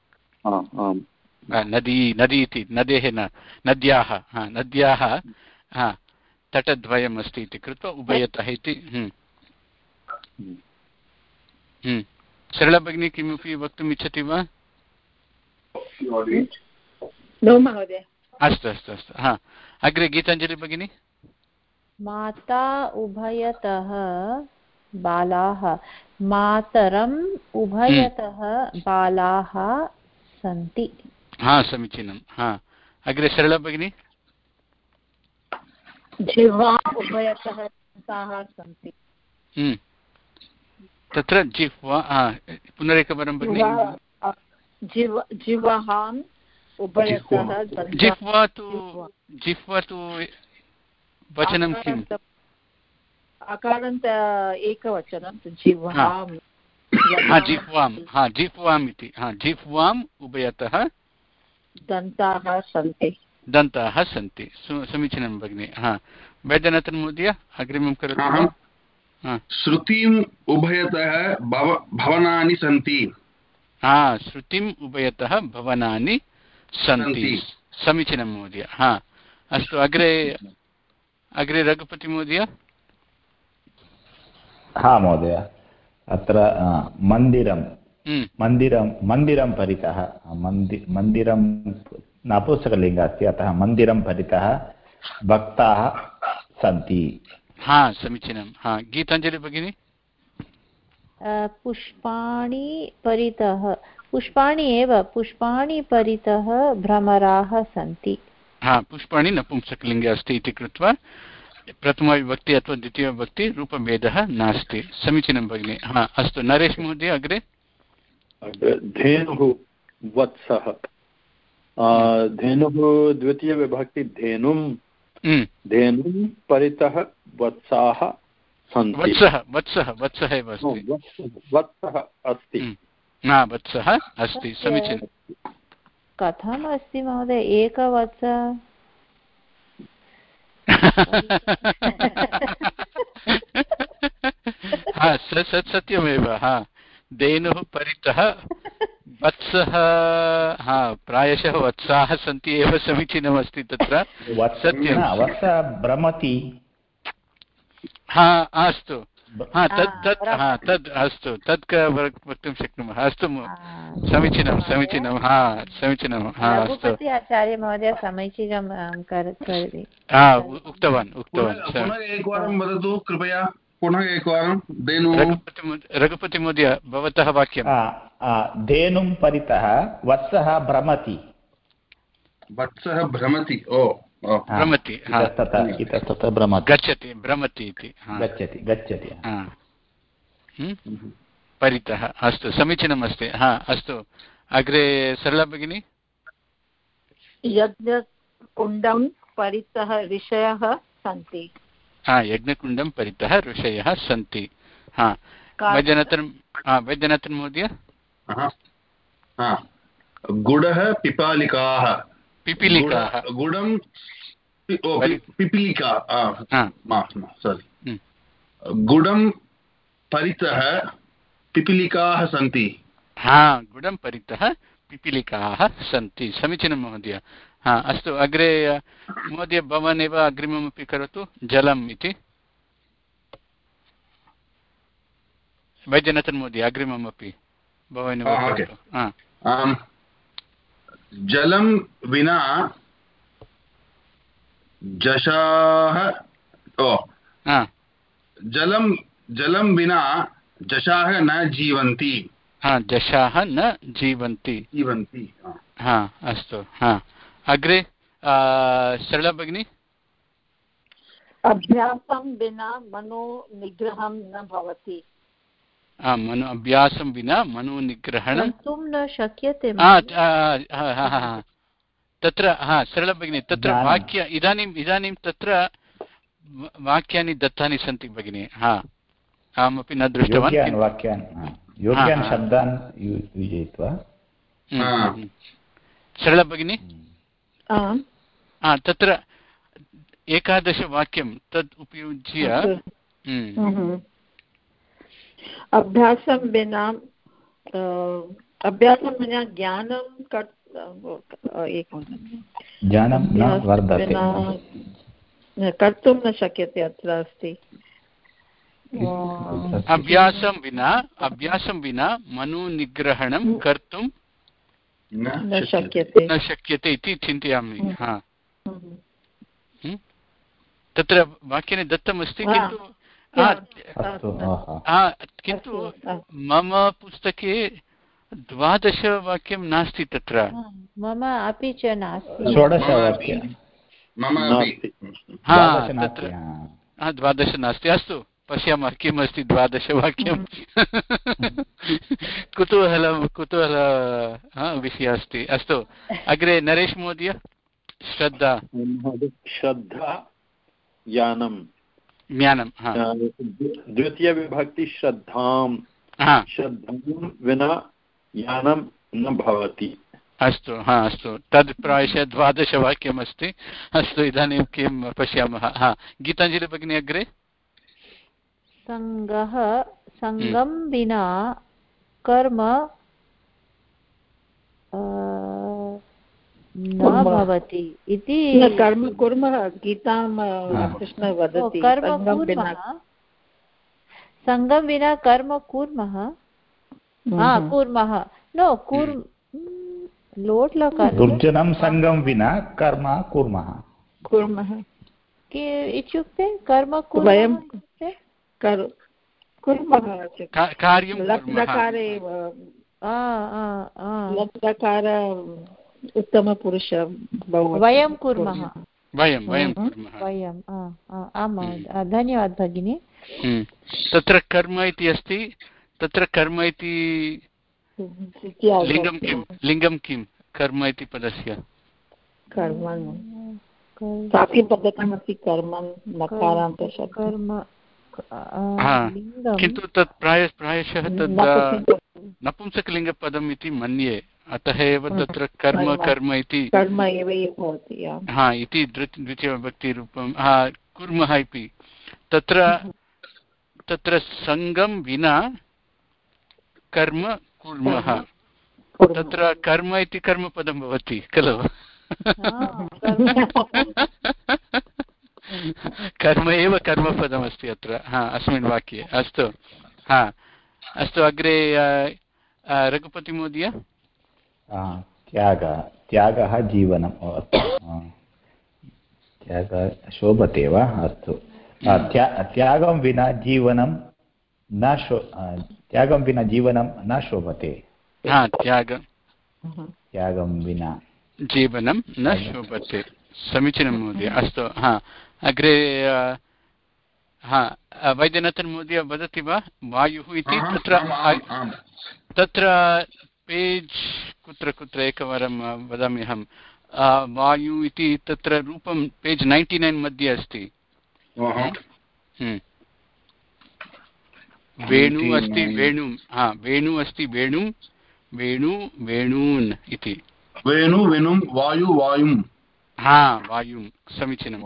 नदी इति नदेः न, नद्याः तटद्वयम् अस्ति इति कृत्वा उभयतः इति। सरला भगिनी किमपि वक्तुम् इच्छति वा? अस्तु अस्तु अस्तु, अग्रे गीताञ्जलि भगिनी। माता उभयतः बालाः। मातरम् उभयतः बालाः सन्ति। समीचीनम्। अग्रे सरला भगिनी। जिह्वा उभयतः दन्ताः सन्ति। तत्र जिह्वा, पुनरेकवारं भगिनी। जिह्वाहान् उभयतः। जिह्वा तु वचनं किम्? अकारान्त एकवचनं जिह्वाम्। जिह्वाम् इति। जिह्वाम् उभयतः दन्ताः सन्ति। समीचीनं भगिनि। वैद्यनाथन् महोदय अग्रिमं करोतु। श्रुतिम् उभयतः भवनानि सन्ति। श्रुतिम् उभयतः भवनानि सन्ति। समीचीनं महोदय। अस्तु, अग्रे रघुपति महोदय। महोदय, अत्र मन्दिरं परितः, मन्दिरं नपुंसकलिङ्गः अस्ति, अतः मन्दिरं परितः भक्ताः सन्ति। समीचीनं। गीताञ्जलि भगिनी। पुष्पाणि परितः, पुष्पाणि परितः भ्रमराः सन्ति। पुष्पाणि नपुंसकलिङ्गे अस्ति इति कृत्वा प्रथमविभक्ति अथवा द्वितीयविभक्ति रूपभेदः नास्ति। समीचीनं भगिनि। अस्तु, नरेश महोदय अग्रे। धेनुः वत्सः। धेनुः द्वितीयविभक्ति धेनुं परितः वत्साः सन्ति। वत्सः एव अस्ति। वत्सः अस्ति। वत्सः अस्ति। समीचीनं। कथम् अस्ति महोदय एकवत्स? सत्यमेव। धेनुः परितः वत्सः, प्रायशः वत्साः सन्ति एव समीचीनमस्ति तत्र। सत्यं। वत्सः भ्रमति। अस्तु, तद् अस्तु तत् वक्तुं शक्नुमः अस्तु समीचीनं समीचीनं समीचीनं रघुपति आचार्य महोदय समीचीनं उक्तवान् पुनः एकवारं वदतु कृपया पुनः एकवारं धेनु रघुपति महोदय भवतः वाक्यं धेनुं परितः वत्सः भ्रमति भ्रमति भ्रमति इतस्ततः भ्रमति गच्छति भ्रमति इति गच्छति परितः अस्तु समीचीनम् अस्ति अस्तु अग्रे सरला भगिनी यज्ञकुण्डं परितः ऋषयः सन्ति यज्ञकुण्डं परितः ऋषयः सन्ति वैद्यनाथन् महोदय गुडः पिपालिकाः गुडं पिपीलिका गुडं परितः पिपीलिकाः सन्ति गुडं परितः पिपीलिकाः सन्ति समीचीनं महोदय अस्तु अग्रे महोदय भवान् एव अग्रिममपि करोतु जलम् इति वैद्यनाथन् महोदय अग्रिममपि भवान् एव करोतु जलं विना जशाः जलं विना जशाः न जीवन्ति जशाः न जीवन्ति अस्तु अग्रे सरला भगिनी अभ्यासं विना मनोनिग्रहं न भवति अभ्यासं विना मनोनिग्रहणं कर्तुं न शक्यते तत्र सरला भगिनी तत्र वाक्य इदानीं तत्र वाक्यानि दत्तानि सन्ति भगिनी अहमपि न दृष्टवान् योग्यान् शब्दान् योजयित्वा सरला भगिनी तत्र 11 वाक्यं तद् उपयुज्य अभ्यासं विना ज्ञानं कर्तुं न शक्यते अत्र अस्ति अभ्यासं विना मनोनिग्रहणं कर्तुं न शक्यते इति चिन्तयामि तत्र वाक्यानि दत्तमस्ति किन्तु मम पुस्तके 12 वाक्यं नास्ति तत्र मम अपि च नास्ति 12 नास्ति अस्तु पश्यामः किम् अस्ति 12 वाक्यं कुतूहल विषयः अस्ति अस्तु अग्रे नरेश महोदय श्रद्धा ज्ञानं द्वितीयविभक्ति श्रद्धां विना ज्ञानं न भवति अस्तु तद् प्रायशः 12 वाक्यमस्ति अस्तु इदानीं किं पश्यामः गीताञ्जलि भगिनी अग्रे सङ्गं विना कर्म न भवति इति कर्म कुर्मः गीतां कृष्ण वदति सङ्गं विना कर्म कुर्मः लोट् लकार दुर्जनं सङ्गं विना कर्म कुर्मः इत्युक्ते कर्म वयं कुर्मः कार्यं लट्लकार उत्तमपुरुष वयं कुर्मः धन्यवादः भगिनी तत्र कर्म इति अस्ति तत्र कर्म इति लिङ्गं किं कर्म इति पदस्य पद्धतमस्ति किन्तु तत् प्रायशः तद् नपुंसकलिङ्गपदम् इति मन्ये अतः एव तत्र कर्म इति इति द्वितीयविभक्तिरूपं कुर्मः इति तत्र सङ्गं विना कर्म कुर्मः तत्र कर्म इति कर्मपदं भवति खलु कर्म एव कर्मपदमस्ति अत्र अस्मिन् वाक्ये। अस्तु अस्तु अग्रे रघुपतिमहोदय। त्यागः जीवनं त्यागः शोभते वा? अस्तु त्यागं विना जीवनं न शोभते। त्यागं विना जीवनं न शोभते। समीचीनं महोदय। अस्तु अग्रे वैद्यनाथन् महोदय वदति वा? वायुः इति तत्र पेज् कुत्र एकवारं वदामि अहं। वायु इति तत्र रूपं पेज् 99 मध्ये अस्ति। वेणु अस्ति वेणुं वेणु अस्ति वेणुं वेणु वेणून् इति। वेणु वेणुं वायु वायुं वायुं। समीचीनं।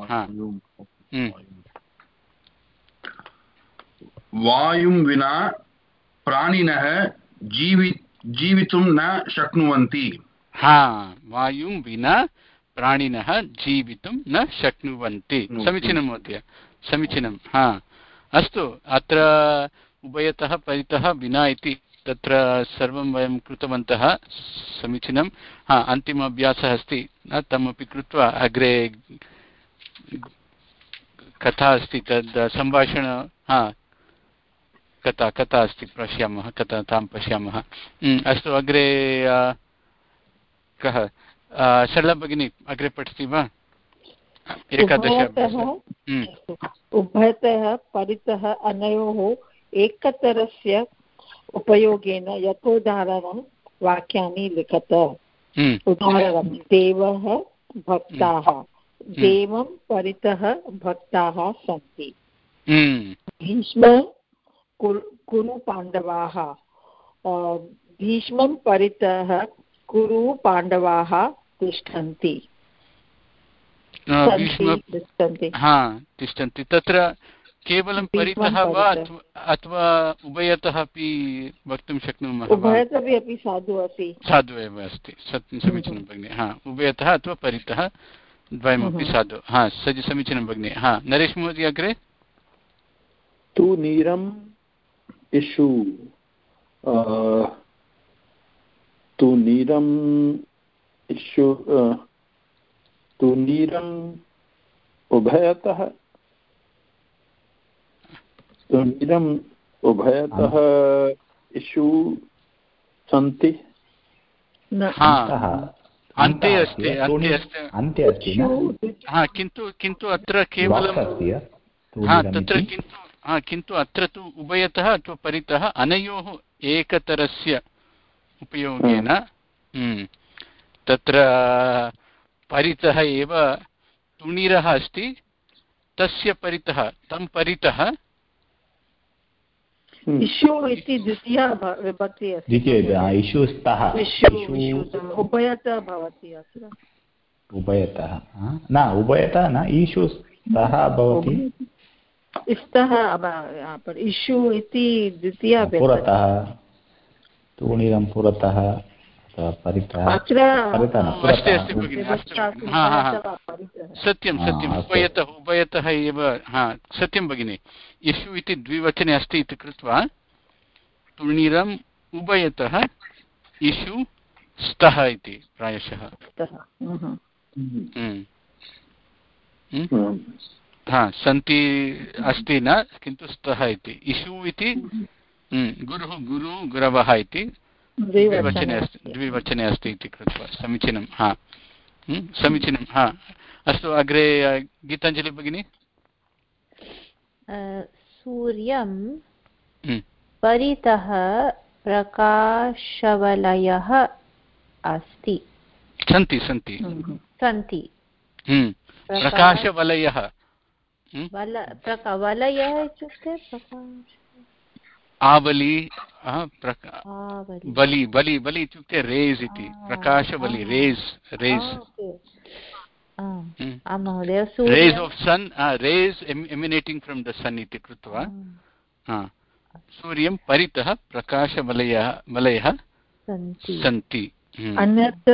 वायुं विना प्राणिनः जीवितुं न शक्नुवन्ति। वायुं विना प्राणिनः जीवितुं न शक्नुवन्ति। समीचीनं महोदय। समीचीनं। अस्तु अत्र उभयतः परितः विना इति तत्र सर्वं वयं कृतवन्तः। समीचीनं। अन्तिम अभ्यासः अस्ति तमपि कृत्वा अग्रे कथा अस्ति तद् सम्भाषण कथा अस्ति पश्यामः तां पश्यामः। अस्तु अग्रे कः सरला भगिनी अग्रे पठति वा? 11 उभयतः परितः अनयोः एकतरस्य उपयोगेन यथोदाहरणं वाक्यानि लिखत। उदाहरणं देवः भक्ताः। देवं परितः भक्ताः सन्ति। भीष्मं कुरु पाण्डवाः। भीष्मं परितः कुरु पाण्डवाः तिष्ठन्ति। तिष्ठन्ति तत्र केवलं परितः वा अथवा उभयतः अपि वक्तुं शक्नुमः? उभयतः अपि साधु अस्ति। साधु एव अस्ति। समीचीनं भगिनि। उभयतः अथवा परितः द्वयमपि साधु। समीचीनं भगिनि। नरेश महोदय अग्रे। तु नीरम् इषु तु नीरम् उभयतः इषु सन्ति। अन्ते अस्ति किन्तु अत्र केवलं तत्र किन्तु अत्र तु उभयतः अथवा परितः अनयोः एकतरस्य उपयोगेन तत्र परितः एव तुणीरः अस्ति तस्य परितः तं परितः इषु इति द्वितीया विभक्ति अस्ति। उभयतः भवति अत्र। उभयतः न ईषु स्तः भवति। स्तः इषु इति द्वितीया पुरतः तूणीरं पुरतः परितः सत्यं उभयतः एव सत्यं भगिनि। इषु इति द्विवचने अस्ति इति कृत्वा तूणीरम् उभयतः इषु स्तः इति प्रायशः। सन्ति अस्ति न किन्तु स्तः इति। इषु इति गुरवः इति द्विवचने अस्ति इति कृत्वा समीचीनं। समीचीनं। अस्तु अग्रे गीताञ्जलि भगिनी। सूर्यं परितः प्रकाशवलयः अस्ति। सन्ति प्रकाशवलयः। वलयः इत्युक्ते आवली बलि इत्युक्ते रेस् इति। प्रकाशवलि रेस् रेस् आफ् सन् रेस् एमिनेटिङ्ग् फ्रम् द सन् इति कृत्वा सूर्यं परितः प्रकाशवलयः सन्ति। अन्यत्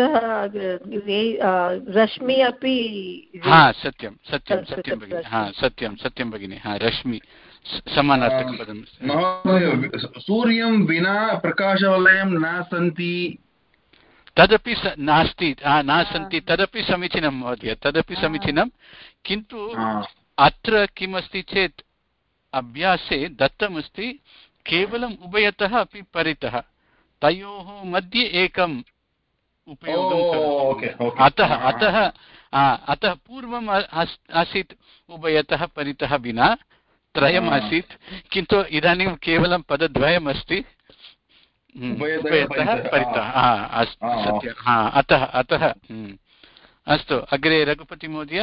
रश्मि अपि सत्यं सत्यं सत्यं भगिनि सत्यं सत्यं भगिनि रश्मि समानार्थकपदं सूर्यं विना प्रकाशवलयं न सन्ति तदपि नास्ति न सन्ति तदपि समीचीनं महोदय तदपि समीचीनं किन्तु अत्र किमस्ति चेत् अभ्यासे दत्तमस्ति केवलम् उभयतः अपि परितः तयोः मध्ये एकम् उपयोगं करोति अतः पूर्वम् आसीत् उभयतः परितः विना त्रयम् आसीत् किन्तु इदानीं केवलं पदद्वयम् अस्ति उभयतः परितः सत्यम् अतः अस्तु अग्रे रघुपति महोदय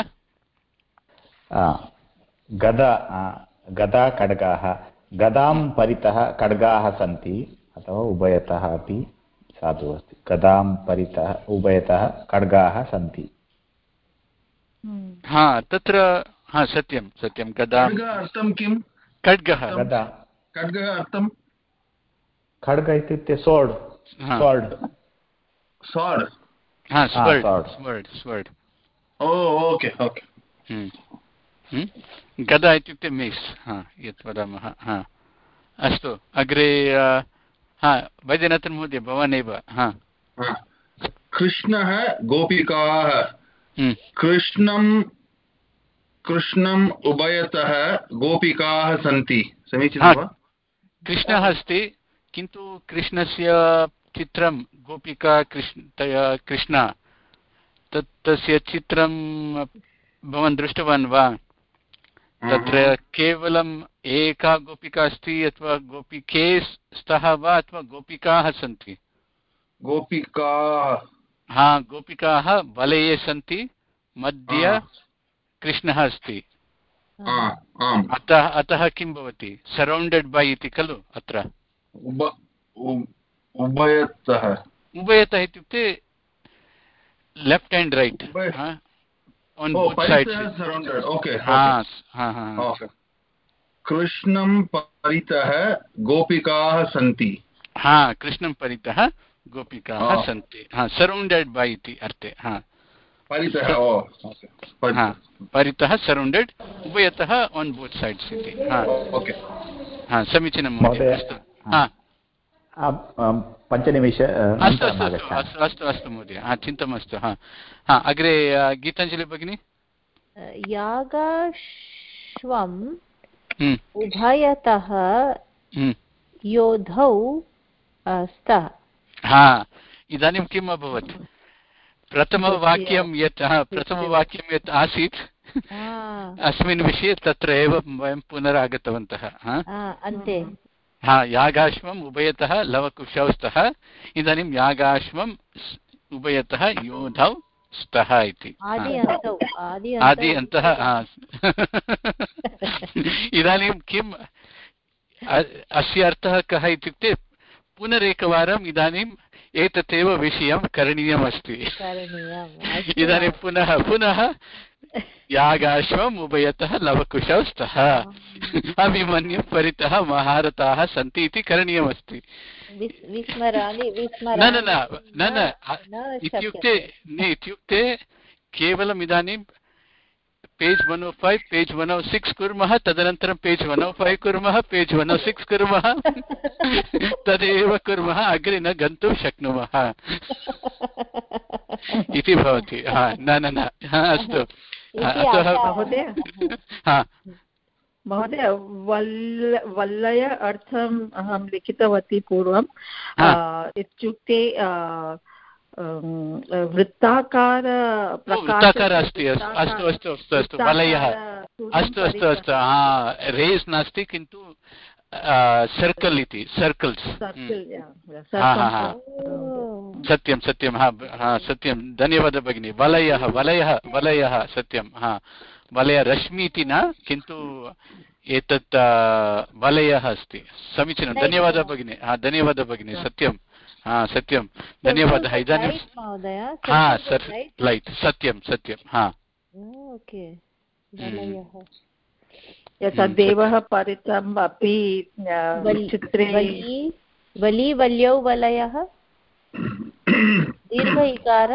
गदा खड्गाः गदां परितः खड्गाः सन्ति अथवा उभयतः अपि साधुः अस्ति गदां परितः उभयतः खड्गाः सन्ति तत्र सत्यं सत्यं गदा अर्थं किं खड्गः खड्गः अर्थं खड्ग इत्युक्ते सोर्ड् स्वर्ड् ओके गदा इत्युक्ते मेस् यत् वदामः अस्तु अग्रे वैद्यनाथन् महोदय भवान् एव कृष्णः गोपिकाः कृष्णम् उभयतः गोपिकाः सन्ति समीचीनं वा कृष्णः अस्ति किन्तु कृष्णस्य चित्रं गोपिका कृष्ण तस्य चित्रं भवान् दृष्टवान् वा तत्र केवलम् एका गोपिका अस्ति अथवा गोपिके स्तः वा अथवा गोपिकाः सन्ति गोपिकाः वलये सन्ति मध्ये कृष्णः अस्ति अतः किं भवति सराउण्डेड् बै इति खलु अत्र उभयतः इत्युक्ते left and right on both sides कृष्णं परितः गोपिकाः सन्ति कृष्णं परितः गोपिकाः सन्ति सराउण्डेड् बै इति अर्थे परितः सराउण्डेड् उभयतः on both sides इति समीचीनं महोदय पञ्चनिमिष अस्तु महोदय चिन्ता मास्तु अग्रे गीताञ्जलि भगिनी यागाश्वम् उभयतः योधौ स्तः इदानीं किम् अभवत् प्रथमवाक्यं यत् आसीत् अस्मिन् विषये तत्र एव वयं पुनरागतवन्तः अन्ते यागाश्वम् उभयतः लवकुशौ स्तः इदानीं यागाश्वम् उभयतः योधौ स्तः इति आदि अन्तः इदानीं किम् अस्य अर्थः कः इत्युक्ते पुनरेकवारम् इदानीम् एतदेव विषयं करणीयमस्ति इदानीं पुनः यागाश्वम् उभयतः लवकुशौ स्तः अभिमन्युं परितः महारथाः सन्ति इति करणीयमस्ति न इत्युक्ते केवलम् इदानीं पेज् 105 पेज् 106 कुर्मः तदनन्तरं पेज् 105 कुर्मः पेज् 106 कुर्मः तदेव कुर्मः अग्रे न गन्तुं शक्नुमः इति भवति न अस्तु महोदय वल्लय अर्थम् अहं लिखितवती पूर्वम् इत्युक्ते वृत्ताकार अस्ति अस्तु वलयः अस्तु रेस् नास्ति किन्तु सर्कल् इति सर्कल्स् सत्यं सत्यं धन्यवादः भगिनी वलयः सत्यं वलय रश्मि इति न किन्तु एतत् वलयः अस्ति समीचीनं धन्यवादः भगिनी सत्यं धन्यवादः इदानीं लैट् सत्यं तदेवः परितम् अपि चित्रे वल्यौ वलयः दीर्घ इकार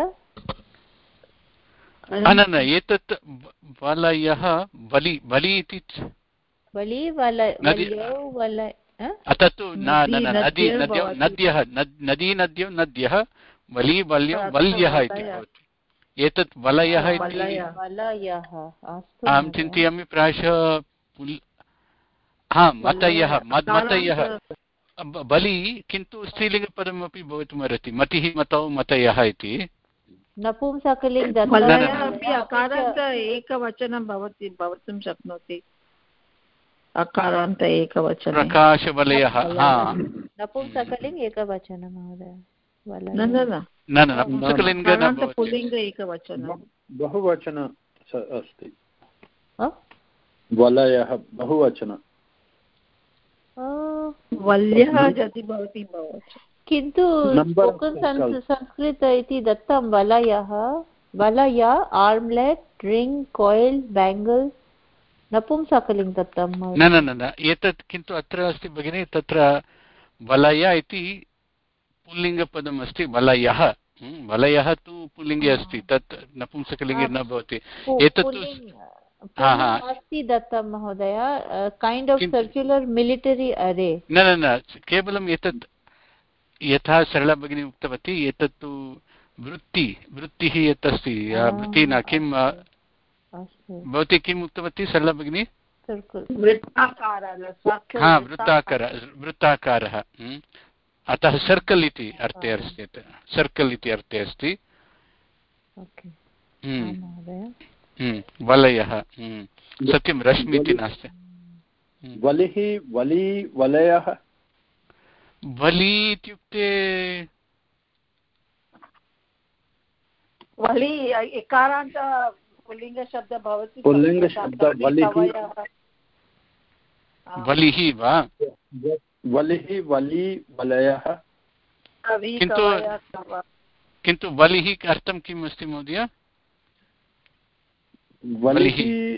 न एतत् वलयः बलि बलि इति वलि वलयौ तत्तु नद्यः नद्यः वलि वल्यः इति भवति एतत् वलयः इति अहं चिन्तयामि प्रायशः मतयः मतयः बलि किन्तु स्त्रीलिङ्गपदमपि भवितुमर्हति मतिः मतौ मतयः इति नपुंसकलिङ्ग अकारान्त एकवचनं भवितुं शक्नोति अकारान्त एकवचनं प्रकाशवलयः नपुंसकलिङ्ग एकवचनं महोदय न नपुंसकलिङ्ग पुल्लिङ्ग एकवचनं बहुवचन अस्ति वलयः बहुवचन वल्यः यदि भवति किन्तु संस्कृत इति दत्तं वलय आर्म्लेट् रिङ्ग् कोइल् बेङ्गल् नपुंसकलिङ्ग दत्तं न एतत् किन्तु अत्र अस्ति भगिनि तत्र वलय इति पुल्लिङ्गपदम् अस्ति वलयः तु पुल्लिङ्गे अस्ति तत् नपुंसकलिङ्गे न भवति एतत् अस्ति दत्तं महोदय कैण्ड् आफ् सर्क्युलर् मिलिटरी अरे न केवलम् एतत् यथा सरला भगिनी उक्तवती एतत् तु वृत्तिः यत् अस्ति वृत्तिः न किं भवती किम् उक्तवती सरला भगिनी वृत्ताकारः अतः सर्कल् इति अर्थे अस्ति सर्कल् इति अर्थे अस्ति वलयः सत्यं रश्मि इति नास्ति वलिः वली वलयः वलि इत्युक्ते वलि एकारान्त पुल्लिङ्गशब्दः भवति वलिः वा वलिः वली वलयः किन्तु वलिः अर्थं किम् अस्ति महोदय वलिः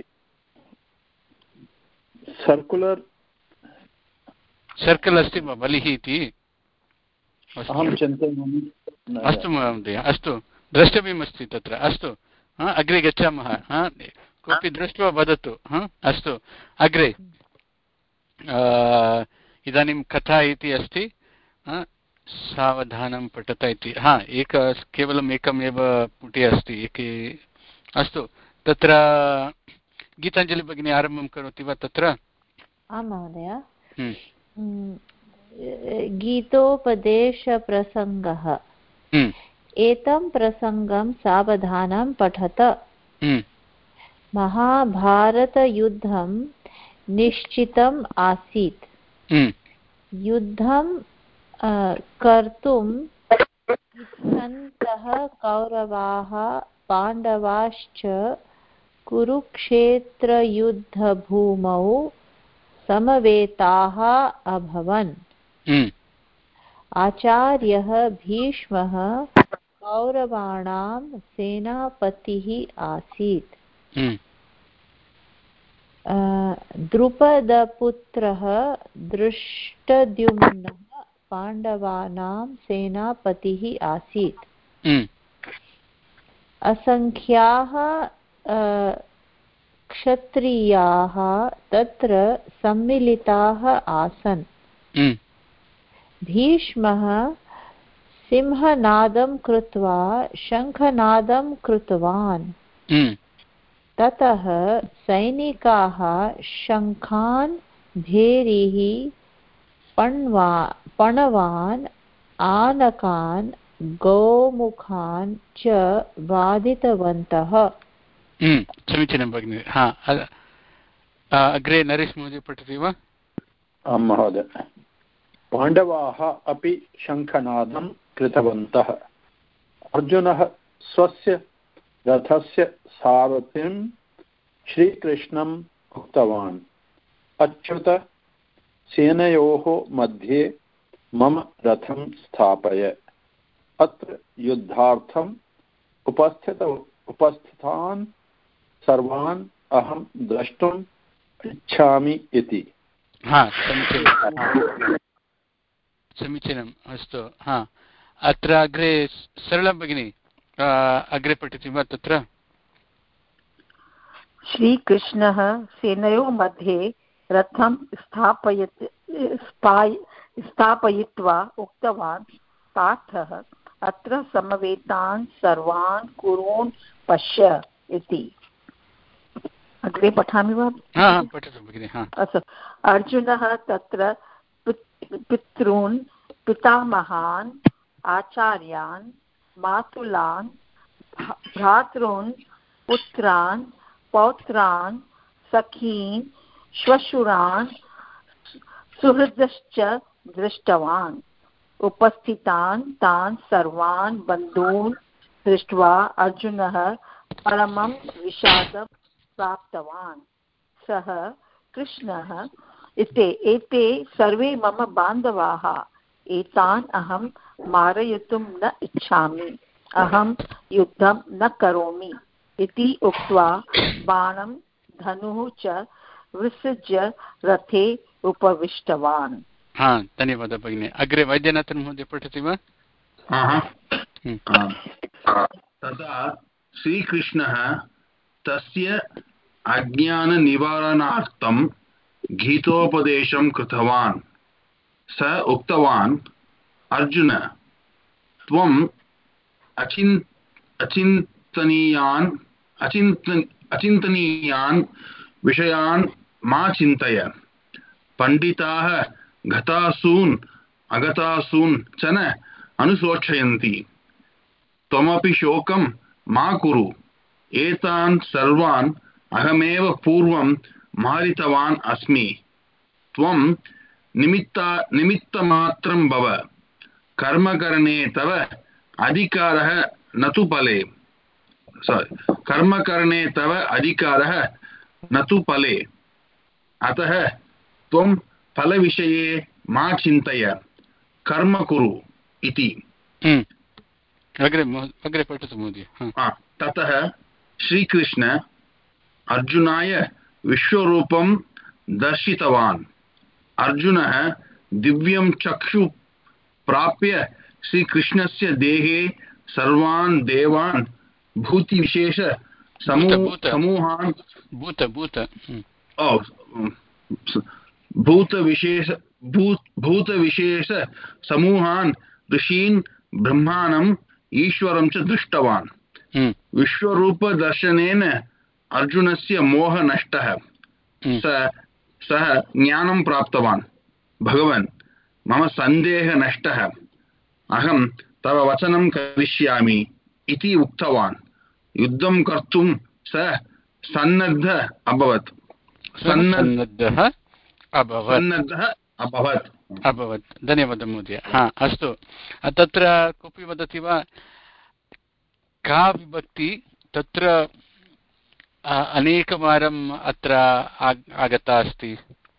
सर्कल् अस्ति वा वलिः इति अहं चिन्तयामि अस्तु महोदय अस्तु द्रष्टव्यमस्ति तत्र अस्तु अग्रे गच्छामः कोऽपि दृष्ट्वा वदतु अस्तु अग्रे इदानीं कथा इति अस्ति सावधानं पठत इति केवलम् एकमेव पुटे अस्ति अस्तु तत्र गीताञ्जलि भगिनी आरम्भं करोति वा तत्र आं महोदय गीतोपदेशप्रसङ्गः एतं प्रसङ्गं सावधानं पठत महाभारतयुद्धं निश्चितम् आसीत् युद्धं कर्तुम् इच्छन्तः कौरवाः पाण्डवाश्च कुरुक्षेत्रयुद्धभूमौ समवेताः अभवन् आचार्यः भीष्मः कौरवाणां सेनापतिः आसीत् द्रुपदपुत्रः धृष्टद्युम्नः पाण्डवानां सेनापतिः आसीत् असङ्ख्याः क्षत्रियाः तत्र सम्मिलिताः आसन् भीष्मः सिंहनादं कृत्वा शङ्खनादं कृतवान् ततः सैनिकाः शङ्खान् भेरीः पणवान् आनकान् गोमुखान् च वादितवन्तः समीचीनं भगिनि अग्रे नरेश महोदय पठति वा आं महोदय पाण्डवाः अपि शङ्खनादं कृतवन्तः अर्जुनः स्वस्य रथस्य सारथिं श्रीकृष्णम् उक्तवान् अच्युत सेनयोः मध्ये मम रथं स्थापय अत्र युद्धार्थम् उपस्थितान् सर्वान् अहं द्रष्टुम् इच्छामि इति समीचीनम् अस्तु अत्र अग्रे सरलं भगिनी अग्रे पठति वा तत्र श्रीकृष्णः सेनयोः मध्ये रथं स्थापयित्वा उक्तवान् पार्थः अत्र समवेतान् सर्वान् कुरून् पश्य इति। अग्रे पठामि वा? पठतु भगिनि। अस्तु। अर्जुनः तत्र पितॄन् पितामहान् आचार्यान् मातुलान् भ्रातॄन् पुत्रान् पौत्रान् सखीन् श्वशुरान् सुहृदश्च दृष्टवान्। उपस्थितान् तान् सर्वान् बन्धून् दृष्ट्वा अर्जुनः परमं विषादं प्राप्तवान्। सः कृष्णः एते सर्वे मम बान्धवाः, एतान् अहं मारयितुं न इच्छामि, अहं युद्धं न करोमि इति उक्त्वा बाणं धनुः च विसृज्य रथे उपविष्टवान्। धन्यवादः भगिनी। अग्रे वैद्यनाथन् महोदय पठति वा? तदा श्रीकृष्णः तस्य अज्ञाननिवारणार्थं गीतोपदेशं कृतवान्। स उक्तवान्, अर्जुन, त्वम् अचिन्तनीयान् विषयान् मा चिन्तय। पण्डिताः गतासून् अगतासून् च न अनुशोचयन्ति। त्वमपि शोकं मा कुरु। एतान् सर्वान् अहमेव पूर्वं मारितवान् अस्मि। त्वं निमित्तमात्रं भव। कर्मकरणे तव अधिकारः न तु फले। कर्मकरणे तव अधिकारः न तु फले। अतः त्वं फलविषये मा चिन्तय, कर्म कुरु इति। अग्रे पठतु महोदय। ततः श्रीकृष्ण अर्जुनाय विश्वरूपं दर्शितवान्। अर्जुनः दिव्यं चक्षु प्राप्य श्रीकृष्णस्य देहे सर्वान् देवान् भूतविशेष समूहान् भूतविशेष समूहान् ऋषीन् ब्रह्माणम् ईश्वरं च दृष्टवान्। विश्वरूपदर्शनेन अर्जुनस्य मोहः नष्टः। सः ज्ञानं प्राप्तवान्। भगवन्, मम सन्देहः नष्टः। अहं तव वचनं करिष्यामि इति उक्तवान्। युद्धं कर्तुं सः सन्नद्धः अभवत्। धन्यवादः महोदय। अस्तु, तत्र कोऽपि वदति वा का विभक्ति तत्र अनेकवारम् अत्र आगता अस्ति?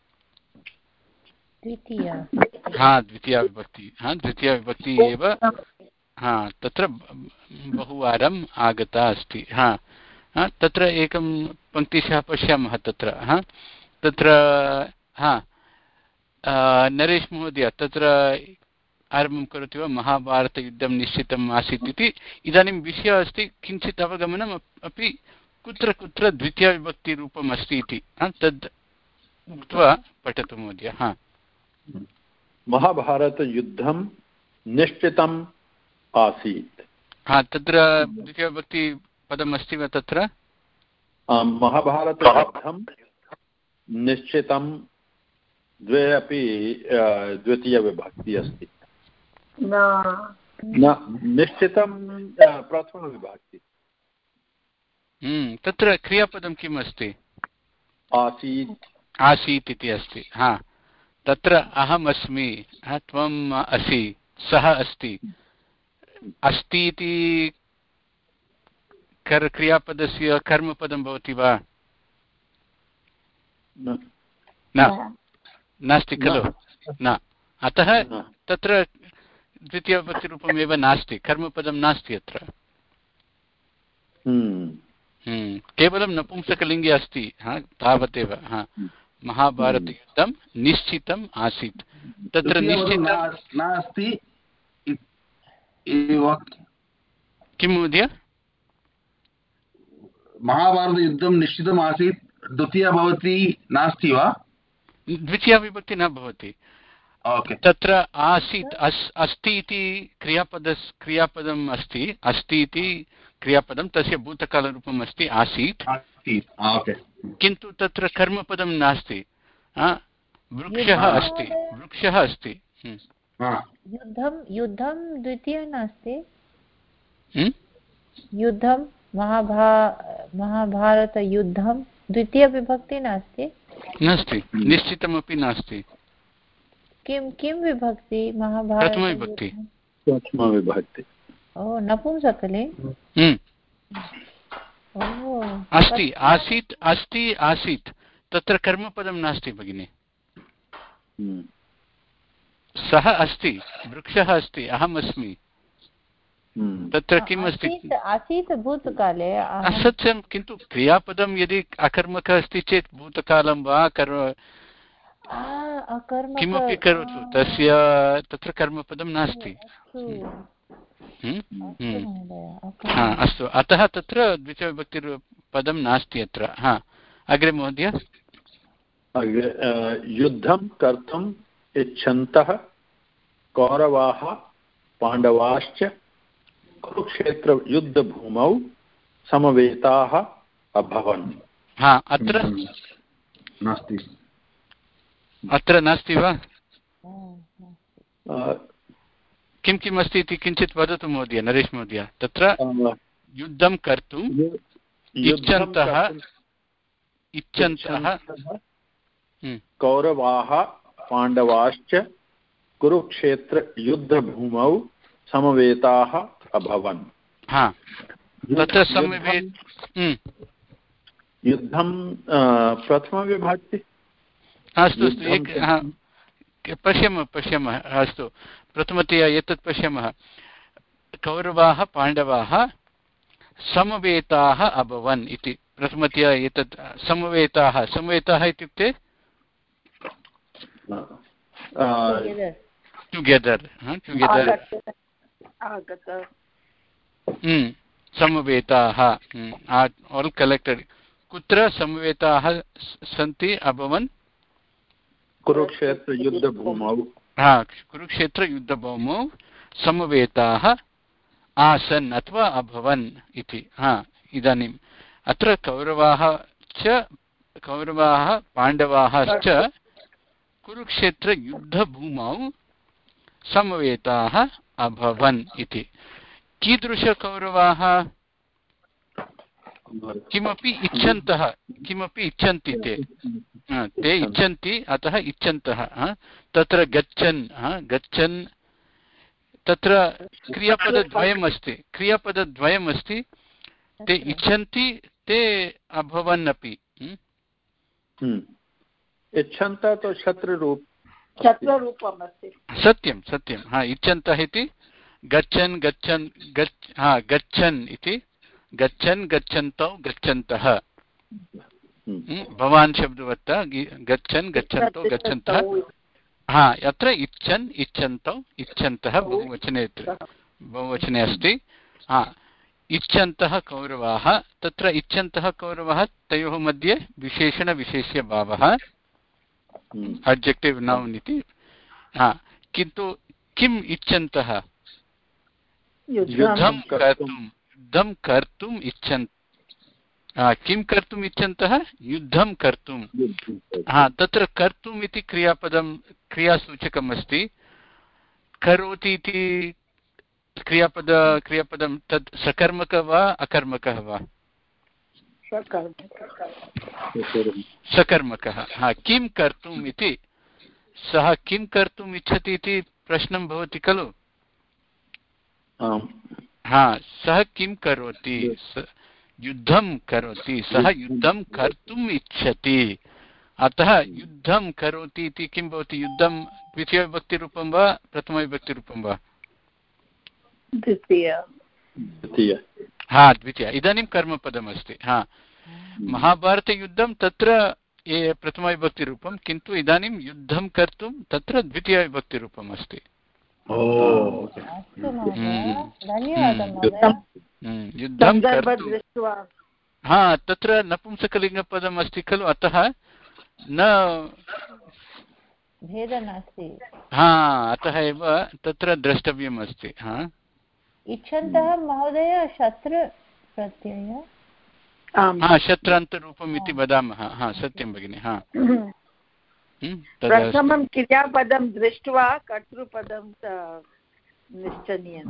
द्वितीया विभक्ति। द्वितीया विभक्ति एव तत्र बहुवारम् आगता अस्ति। तत्र एकं पङ्क्तिशः पश्यामः। तत्र नरेश महोदय तत्र आरम्भं करोति वा? महाभारतयुद्धं निश्चितम् आसीत् इति। इदानीं विषयः अस्ति किञ्चित् अवगमनम् अपि कुत्र कुत्र द्वितीयविभक्तिरूपम् अस्ति इति तद् उक्त्वा पठतु महोदय। महाभारतयुद्धं निश्चितम् आसीत्। तत्र द्वितीयविभक्तिपदम् अस्ति वा तत्र? महाभारतयुद्धं निश्चितं द्वे अपि द्वितीयविभक्ति अस्ति। निश्चितं प्रथमविभक्ति। तत्र क्रियापदं किम् अस्ति? आसीत् इति अस्ति। तत्र अहम् अस्मि, त्वम् असि, सः अस्ति। अस्ति इति क्रियापदस्य कर्मपदं भवति वा? नास्ति खलु? न। अतः तत्र द्वितीयविभक्तिरूपमेव नास्ति, कर्मपदं नास्ति अत्र। केवलं नपुंसकलिङ्गे अस्ति, तावदेव। महाभारतयुद्धं निश्चितम् आसीत्। तत्र निश्चितं नास्ति। किं महोदय? महाभारतयुद्धं निश्चितम् आसीत्, द्वितीया भवति नास्ति वा? द्वितीया विभक्ति न भवति। तत्र आसीत् अस्ति इति क्रियापदम् अस्ति, अस्ति इति क्रियापदं, तस्य भूतकालरूपम् अस्ति आसीत्, किन्तु तत्र कर्मपदं नास्ति। वृक्षः अस्ति, वृक्षः अस्ति। युद्धं द्वितीय नास्ति, युद्धं महाभारतयुद्धं द्वितीय विभक्ति नास्ति, निश्चितमपि नास्ति। किं विभक्ति? महाभारत प्रथमविभक्ति। ओ नपुंसकले अस्ति, आसीत्, अस्ति, आसीत्, तत्र कर्मपदं नास्ति भगिनि। सः अस्ति, वृक्षः अस्ति, अहम् अस्मि, तत्र किम् अस्ति? आसीत् भूतकाले सत्यं, किन्तु क्रियापदं यदि अकर्मकः अस्ति चेत् भूतकालं वा किमपि करोतु, तस्य तत्र कर्मपदं नास्ति। अस्तु, अतः तत्र द्वितीयविभक्तिपदं नास्ति अत्र। अग्रे महोदय। युद्धं कर्तुम् इच्छन्तः कौरवाः पाण्डवाश्च कुरुक्षेत्रयुद्धभूमौ समवेताः अभवन्। अत्र नास्ति वा? किं किम् अस्ति इति किञ्चित् वदतु महोदय, नरेश महोदय। तत्र युद्धं कर्तुम् इच्छन्तः कौरवाः पाण्डवाश्च कुरुक्षेत्रयुद्धभूमौ समवेताः अभवन्। तत्र युद्धं प्रथमविभक्ति। अस्तु पश्यामः। अस्तु, प्रथमतया एतत् पश्यामः। कौरवाः पाण्डवाः समवेताः अभवन् इति प्रथमतया एतत् समवेताः इत्युक्ते टुगेदर् समवेताः, आल् कलेक्टेड्। कुत्र समवेताः सन्ति अभवन्? कुरुक्षेत्रयुद्धभूमौ। कुरुक्षेत्रयुद्धभूमौ समवेताः आसन् अथवा अभवन् इति। इदानीम् अत्र कौरवाः पाण्डवाः च कुरुक्षेत्रयुद्धभूमौ समवेताः अभवन् इति। कीदृशकौरवाः? किमपि इच्छन्ति ते इच्छन्ति, अतः इच्छन्तः। तत्र गच्छन् तत्र क्रियापदद्वयम् अस्ति। ते इच्छन्ति, ते अभवन् अपि। इच्छन्तः तो शत्रुरूपम् अस्ति। सत्यं। इच्छन्तः इति गच्छन् इति गच्छन्तौ गच्छन्तः। भवान् शब्दवत् गच्छन् गच्छन्तौ गच्छन्तः। अत्र इच्छन्तौ इच्छन्तः बहुवचने अस्ति। इच्छन्तः कौरवाः, तत्र इच्छन्तः कौरवाः तयोः मध्ये विशेषणविशेष्यभावः, अड्जेक्टिव् नौन् इति। किन्तु किम् इच्छन्तः? युद्धं कर्तुम् इच्छन्ति। किं कर्तुम् इच्छन्तः? युद्धं कर्तुं। तत्र कर्तुम् इति क्रियासूचकम् अस्ति। करोति इति क्रियापदं तद् सकर्मकः वा अकर्मकः वा? सकर्मकः। किं कर्तुम् इति, सः किं कर्तुम् इच्छति इति प्रश्नं भवति खलु। सः किं करोति? युद्धं करोति। सः युद्धं कर्तुम् इच्छति, अतः युद्धं करोति इति किं भवति? युद्धं द्वितीयविभक्तिरूपं वा प्रथमविभक्तिरूपं वा? द्वितीय। द्वितीय। इदानीं कर्मपदमस्ति। महाभारतयुद्धं तत्र प्रथमविभक्तिरूपं, किन्तु इदानीं युद्धं कर्तुं तत्र द्वितीयविभक्तिरूपम् अस्ति। अस्तु महोदय, धन्यवादः महोदय। युद्धं कर्तुं हा तत्र नपुंसकलिङ्गपदम् अस्ति खलु, अतः न भेदः नास्ति। हा अतः एव तत्र द्रष्टव्यम् अस्ति। हा इच्छन्तः महोदय शत्रु प्रत्यय, हा शत्रान्तरूपम् इति वदामः। हा सत्यं भगिनि। हा प्रथमं क्रियापदं दृष्ट्वा कर्तृपदं निश्चनीयम्।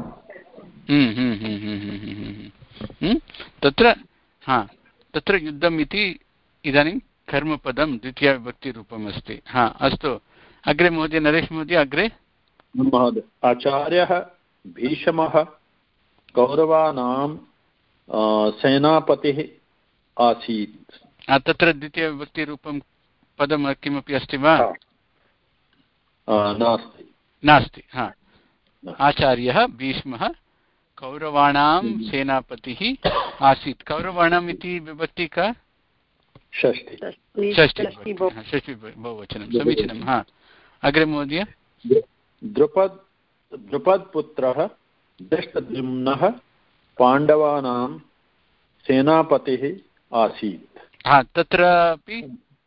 तत्र युद्धम् इति इदानीं कर्मपदं द्वितीयाविभक्तिरूपम् अस्ति। हा अस्तु, अग्रे महोदय, नरेश महोदय अग्रे। महोदय, आचार्यः भीष्मः कौरवाणां सेनापतिः आसीत्। तत्र द्वितीयविभक्तिरूपं पदं किमपि अस्ति वा? नास्ति। नास्ति। हा आचार्यः भीष्मः कौरवाणां सेनापतिः आसीत्। कौरवाणाम् इति विभक्ति का? षष्ठी बहुवचनं। समीचीनं। हा अग्रे महोदय। द्रुपदपुत्रः दृष्टद्युम्नः पाण्डवानां सेनापतिः आसीत्। हा तत्रापि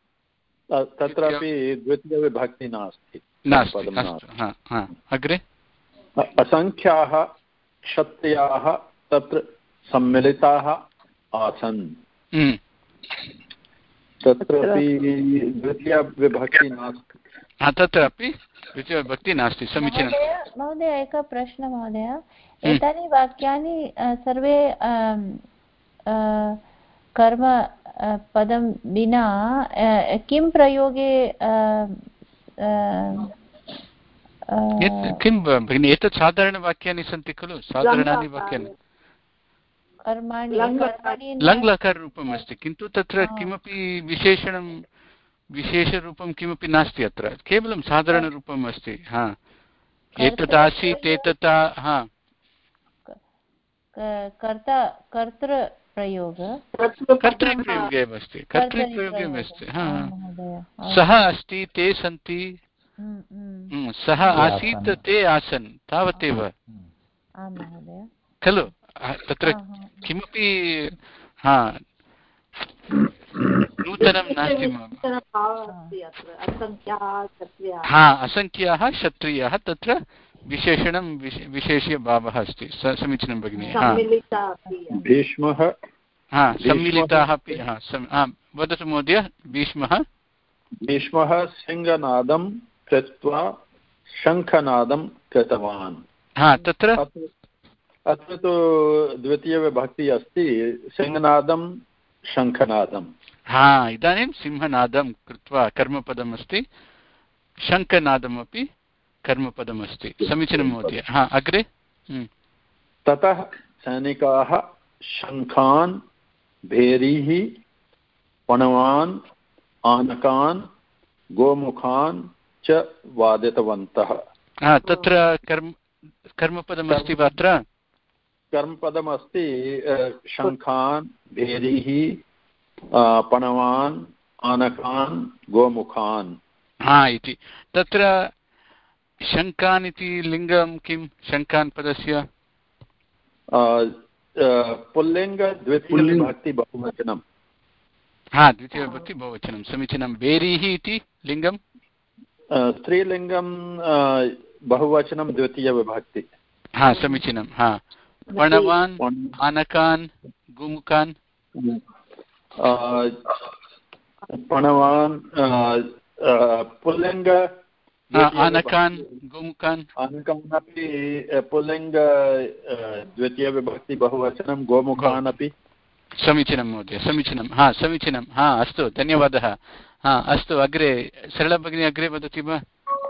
द्वितीयविभक्ति नास्ति। अग्रे। असङ्ख्याः क्षत्रियाः तत्र सम्मिलिताः आसन्। तत्रापि द्वितीयविभक्ति नास्ति। तत्रापि द्वितीयविभक्ति नास्ति। समीचीनं महोदय। एकः प्रश्नः महोदय, एतानि वाक्यानि सर्वे कर्म पदं विना किं प्रयोगे किं भगिनि, एतत् साधारणवाक्यानि सन्ति खलु, साधारणानि वाक्यानि लङ्लकाररूपम् अस्ति, किन्तु तत्र किमपि विशेषरूपं किमपि नास्ति, अत्र केवलं साधारणरूपम् अस्ति। हा एतत् आसीत्, एतत् हा कर्तृप्रयोगे एव अस्ति, कर्तृप्रयोगे एव अस्ति। सः अस्ति, ते सन्ति, सः आसीत्, ते आसन्, तावदेव खलु। तत्र किमपि नूतनं नास्ति। असङ्ख्याः क्षत्रियाः, तत्र विशेषणं विशेष्यभावः अस्ति। समीचीनं भगिनि। भीष्मः सम्मिलिताः अपि। वदतु महोदय। भीष्मः सिंहनादं कृत्वा शङ्खनादं कृतवान्। तत्र अत्र तु द्वितीयविभक्ति अस्ति, सिंहनादं शङ्खनादम्। इदानीं सिंहनादं कृत्वा कर्मपदम् अस्ति, शङ्खनादमपि कर्मपदमस्ति। समीचीनं महोदय। अग्रे। ततः सैनिकाः शङ्खान् भेरीः पणवान् आनकान् गोमुखान् च वादितवन्तः। तत्र कर्मपदमस्ति वा? अत्र कर्मपदमस्ति शङ्खान् भेरीः पणवान् आनकान् गोमुखान् इति। तत्र शङ्खान् इति लिङ्गं किं? शङ्खान् पदस्य पुल्लिङ्ग द्वितीयविभक्ति बहुवचनं। द्वितीयविभक्ति बहुवचनं। समीचीनं। भेरीः इति लिङ्गं स्त्रीलिङ्गं बहुवचनं द्वितीयविभक्ति। समीचीनं। पणवान् आनकान् गोमुखान् पणवान् पुल्लिङ्ग आनकान् गोमुखान् आनकान् अपि पुल्लिङ्ग द्वितीयविभक्ति बहुवचनं, गोमुखान् अपि। समीचीनं महोदय। समीचीनं। समीचीनं। अस्तु, धन्यवादः। अस्तु, अग्रे सरला भगिनी अग्रे वदति वा?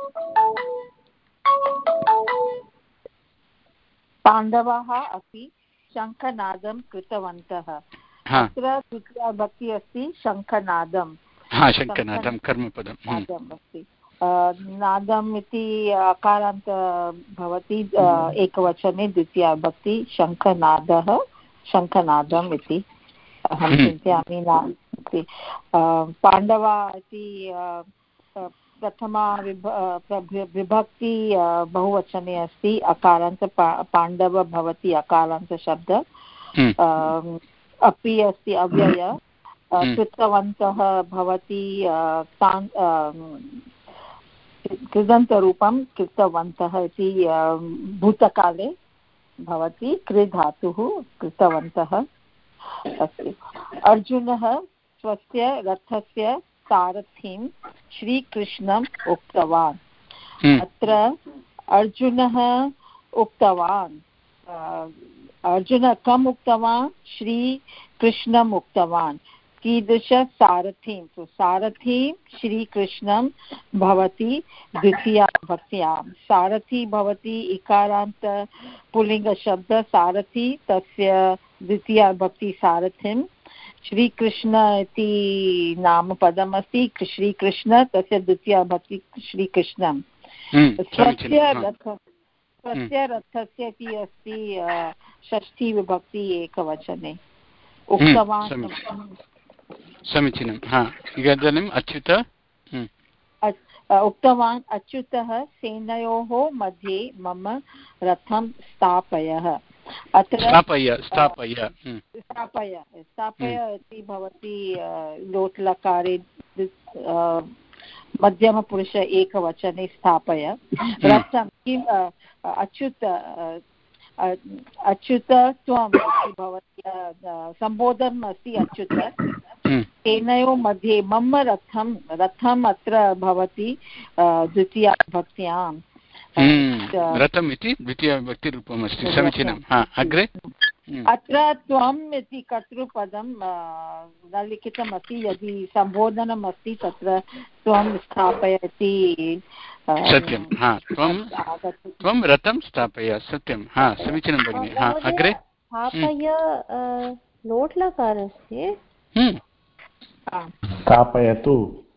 पाण्डवाः अपि शङ्खनादं कृतवन्तः। अत्र द्वितीयाविभक्ति अस्ति शङ्खनादं। शङ्खनादं कर्मपदम् अस्ति। नादम् इति अकारान्त भवति एकवचने, द्वितीयाविभक्ति शङ्खनादः शङ्खनादम् इति अहं चिन्तयामि। पाण्डवा इति प्रथमा विभक्ति बहुवचने अस्ति अकारान्त पाण्डव भवति अकारान्त शब्द अपि अस्ति अव्यय कृतवन्तः भवति कृदन्तरूपं कृतवन्तः इति भूतकाले भवति कृ धातुः कृतवन्तः अस्ति। अर्जुनः स्वस्य रथस्य सारथिं श्रीकृष्णम् उक्तवान्। अत्र अर्जुनः उक्तवान्, अर्जुनः कम् उक्तवान्? श्रीकृष्णम् उक्तवान्। कीदृश? सारथिं। तो सारथिं श्रीकृष्णं भवति द्वितीया विभक्त्यां। सारथी भवति इकारान्त पुल्लिङ्गशब्द सारथी, तस्य द्वितीया विभक्ति सारथिं। श्रीकृष्ण इति नामपदमस्ति, श्रीकृष्ण तस्य द्वितीया विभक्ति श्रीकृष्णं। स्वस्य रथस्य इति अस्ति षष्ठी विभक्ति एकवचने। उक्तवान् समीचीनं। इदानीम् अच्युत उक्तवान् अच्युतः सेनयोः मध्ये मम रथं स्थापय। अत्र स्थापय इति भवति लोट्लकारे मध्यमपुरुष एकवचने स्थापय। रथं किम्? अच्युत त्वम् इति भवति सम्बोधनम् अस्ति अच्युत। तेनयोः मध्ये मम रथम् अत्र भवति द्वितीया विभक्त्यां। रथम् इति द्वितीया विभक्तिरूपम् अस्ति। समीचीनम्। अग्रे अत्र त्वम् इति कर्तृपदं न लिखितमस्ति। यदि सम्बोधनम् अस्ति तत्र त्वं स्थापयति। सत्यं। त्वं रथं स्थापय। सत्यं। समीचीनं भगिनि। अग्रे स्थापय लोट्लकारस्य स्थापयतु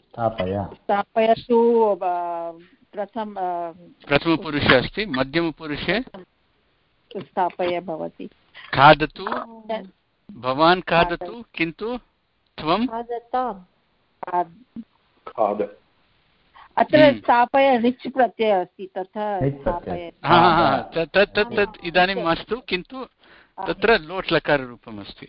प्रथमपुरुषे अस्ति, मध्यमपुरुषे स्थापय भवति। खादतु, भवान् खादतु, किन्तु त्वं अत्र स्थापय रिच् प्रत्ययः अस्ति, तथा स्थापय। तत् इदानीं मास्तु, किन्तु तत्र लोट् लकाररूपम् अस्ति।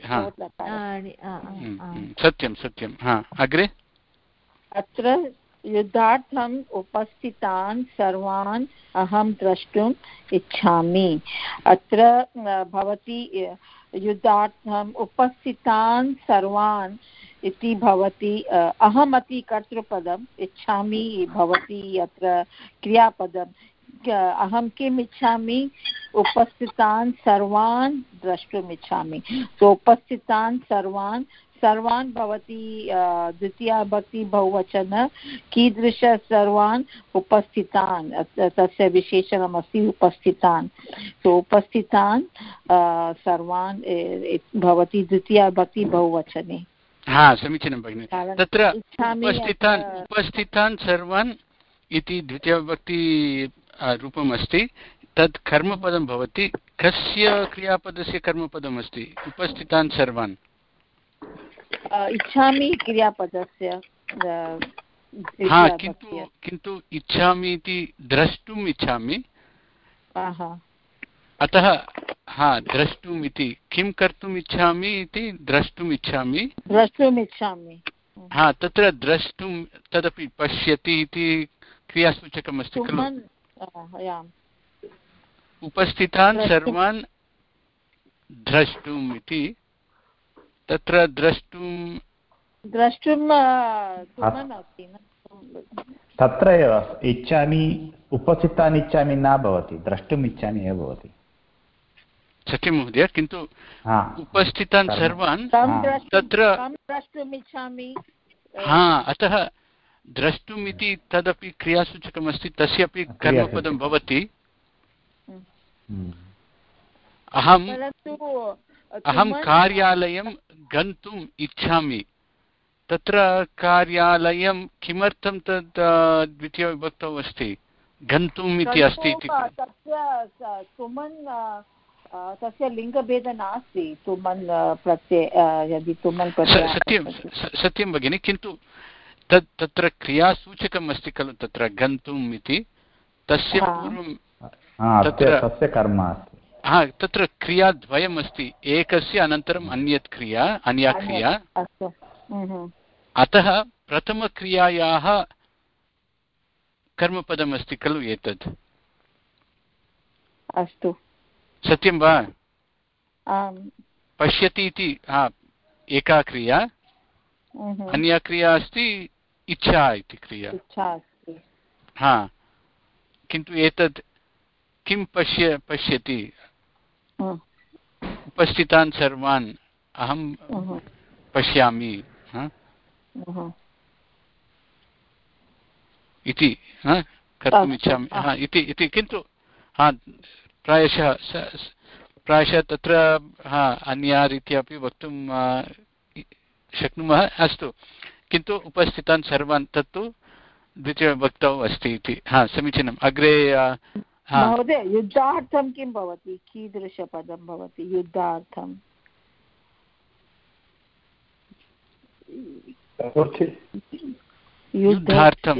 सत्यं। अग्रे अत्र युद्धार्थम् उपस्थितान् सर्वान् अहं द्रष्टुम् इच्छामि। अत्र भवति युद्धार्थम् उपस्थितान् सर्वान् इति भवति अहमति कर्तृपदम्, इच्छामि भवति अत्र क्रियापदम्। अहं किम् इच्छामि? उपस्थितान् सर्वान् द्रष्टुम् इच्छामि। तो उपस्थितान् सर्वान् भवति द्वितीया विभक्ति बहुवचन। कीदृश सर्वान्? उपस्थितान्, तस्य विशेषणमस्ति उपस्थितान्। तो उपस्थितान् सर्वान् भवति द्वितीया विभक्ति बहुवचने। समीचीनं भगिनि। तत्र उपस्थितान् सर्वान् इति द्वितीया विभक्ति रूपम् अस्ति। तत् कर्मपदं भवति। कस्य क्रियापदस्य कर्मपदम् अस्ति? उपस्थितान् सर्वान्। इच्छामि क्रियापदस्य। किन्तु इच्छामि इति द्रष्टुम् इच्छामि। अतः द्रष्टुम् इति किं कर्तुम् इच्छामि इति द्रष्टुम् इच्छामि। तत्र द्रष्टुं तदपि पश्यति इति क्रियासूचकम् अस्ति खलु। उपस्थितान् सर्वान् द्रष्टुम् इति, तत्र द्रष्टुं तत्र एव इच्छामि, उपस्थितान् इच्छामि न भवति, द्रष्टुम् इच्छामि एव भवति। सत्यं महोदय, किन्तु उपस्थितान् सर्वान् तत्र अतः द्रष्टुम् इति तदपि क्रियासूचकमस्ति, तस्यापि कर्मपदं भवति। अहं कार्यालयं गन्तुम् इच्छामि। तत्र कार्यालयं किमर्थं तद् द्वितीयविभक्तौ अस्ति? गन्तुम् इति अस्ति इति। तस्य लिङ्गभेदः नास्ति। तुमन् प्रत्यय यदि तुमन् सत्यं भगिनि, किन्तु तत्र क्रियासूचकम् अस्ति खलु तत्र गन्तुम् इति तस्य पूर्वं तस्य कर्म अस्ति तत्र क्रियाद्वयम् अस्ति एकस्य अनन्तरम् अन्या क्रिया अतः प्रथमक्रियायाः कर्मपदम् अस्ति खलु एतत् अस्तु सत्यं वा पश्यति इति एका क्रिया अन्या क्रिया अस्ति इच्छा इति क्रिया किन्तु एतत् किं पश्यति उपस्थितान् सर्वान् अहं पश्यामि इति कर्तुम् इच्छामि इति किन्तु प्रायशः तत्र अन्या रीत्या अपि वक्तुं शक्नुमः अस्तु किन्तु उपस्थितान् सर्वान् तत्तु द्वितीयविभक्तौ अस्ति इति समीचीनम् अग्रे महोदय युद्धार्थं किं भवति कीदृशपदं भवति युद्धार्थं युद्धार्थं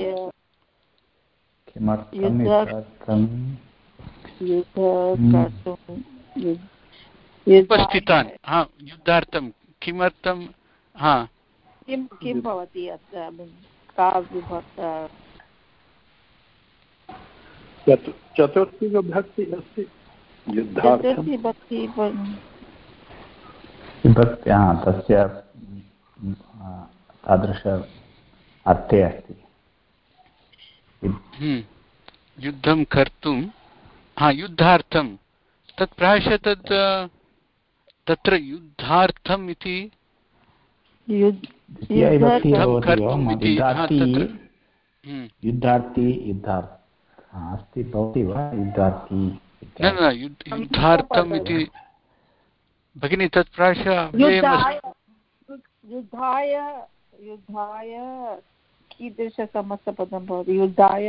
उपस्थितान् युद्धार्थं किमर्थं किं भवति का चतुर्थी विभक्ति अस्ति तस्य तादृश अर्थे अस्ति युद्धं कर्तुं युद्धार्थं तत् प्रायशः तत्र युद्धार्थम् इति अस्ति भवति वा युद्धार्थी न युद्धार्थम् इति भगिनी तत् प्रायशः युद्धाय कीदृशसमस्तपदं भवति युद्धाय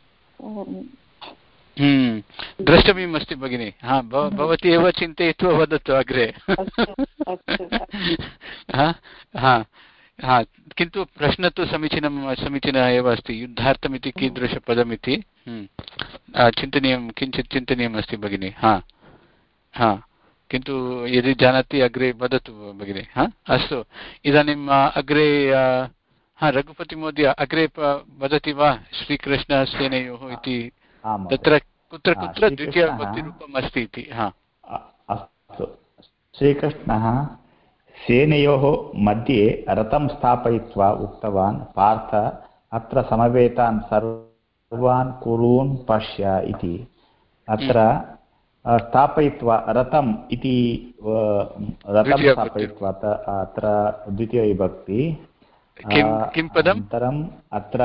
द्रष्टव्यम् अस्ति भगिनी भवती एव चिन्तयित्वा वदतु अग्रे किन्तु प्रश्नः तु समीचीनः एव अस्ति युद्धार्थमिति कीदृशपदमिति किञ्चित् चिन्तनीयम् अस्ति भगिनी किन्तु यदि जानाति अग्रे वदतु भगिनी अस्तु इदानीम् अग्रे रघुपतिमहोदय अग्रे वदति वा श्रीकृष्णः सेनयोः इति तत्र कुत्र कुत्र द्वितीयविभक्तिरूपम् अस्ति इति अस्तु श्रीकृष्णः सेनयोः मध्ये रथं स्थापयित्वा उक्तवान् पार्थ अत्र समवेतान् सर्वान् कुरून् पश्य इति अत्र स्थापयित्वा रथम् इति रथं स्थापयित्वा अत्र द्वितीयविभक्ति किं पदम् अनन्तरम् अत्र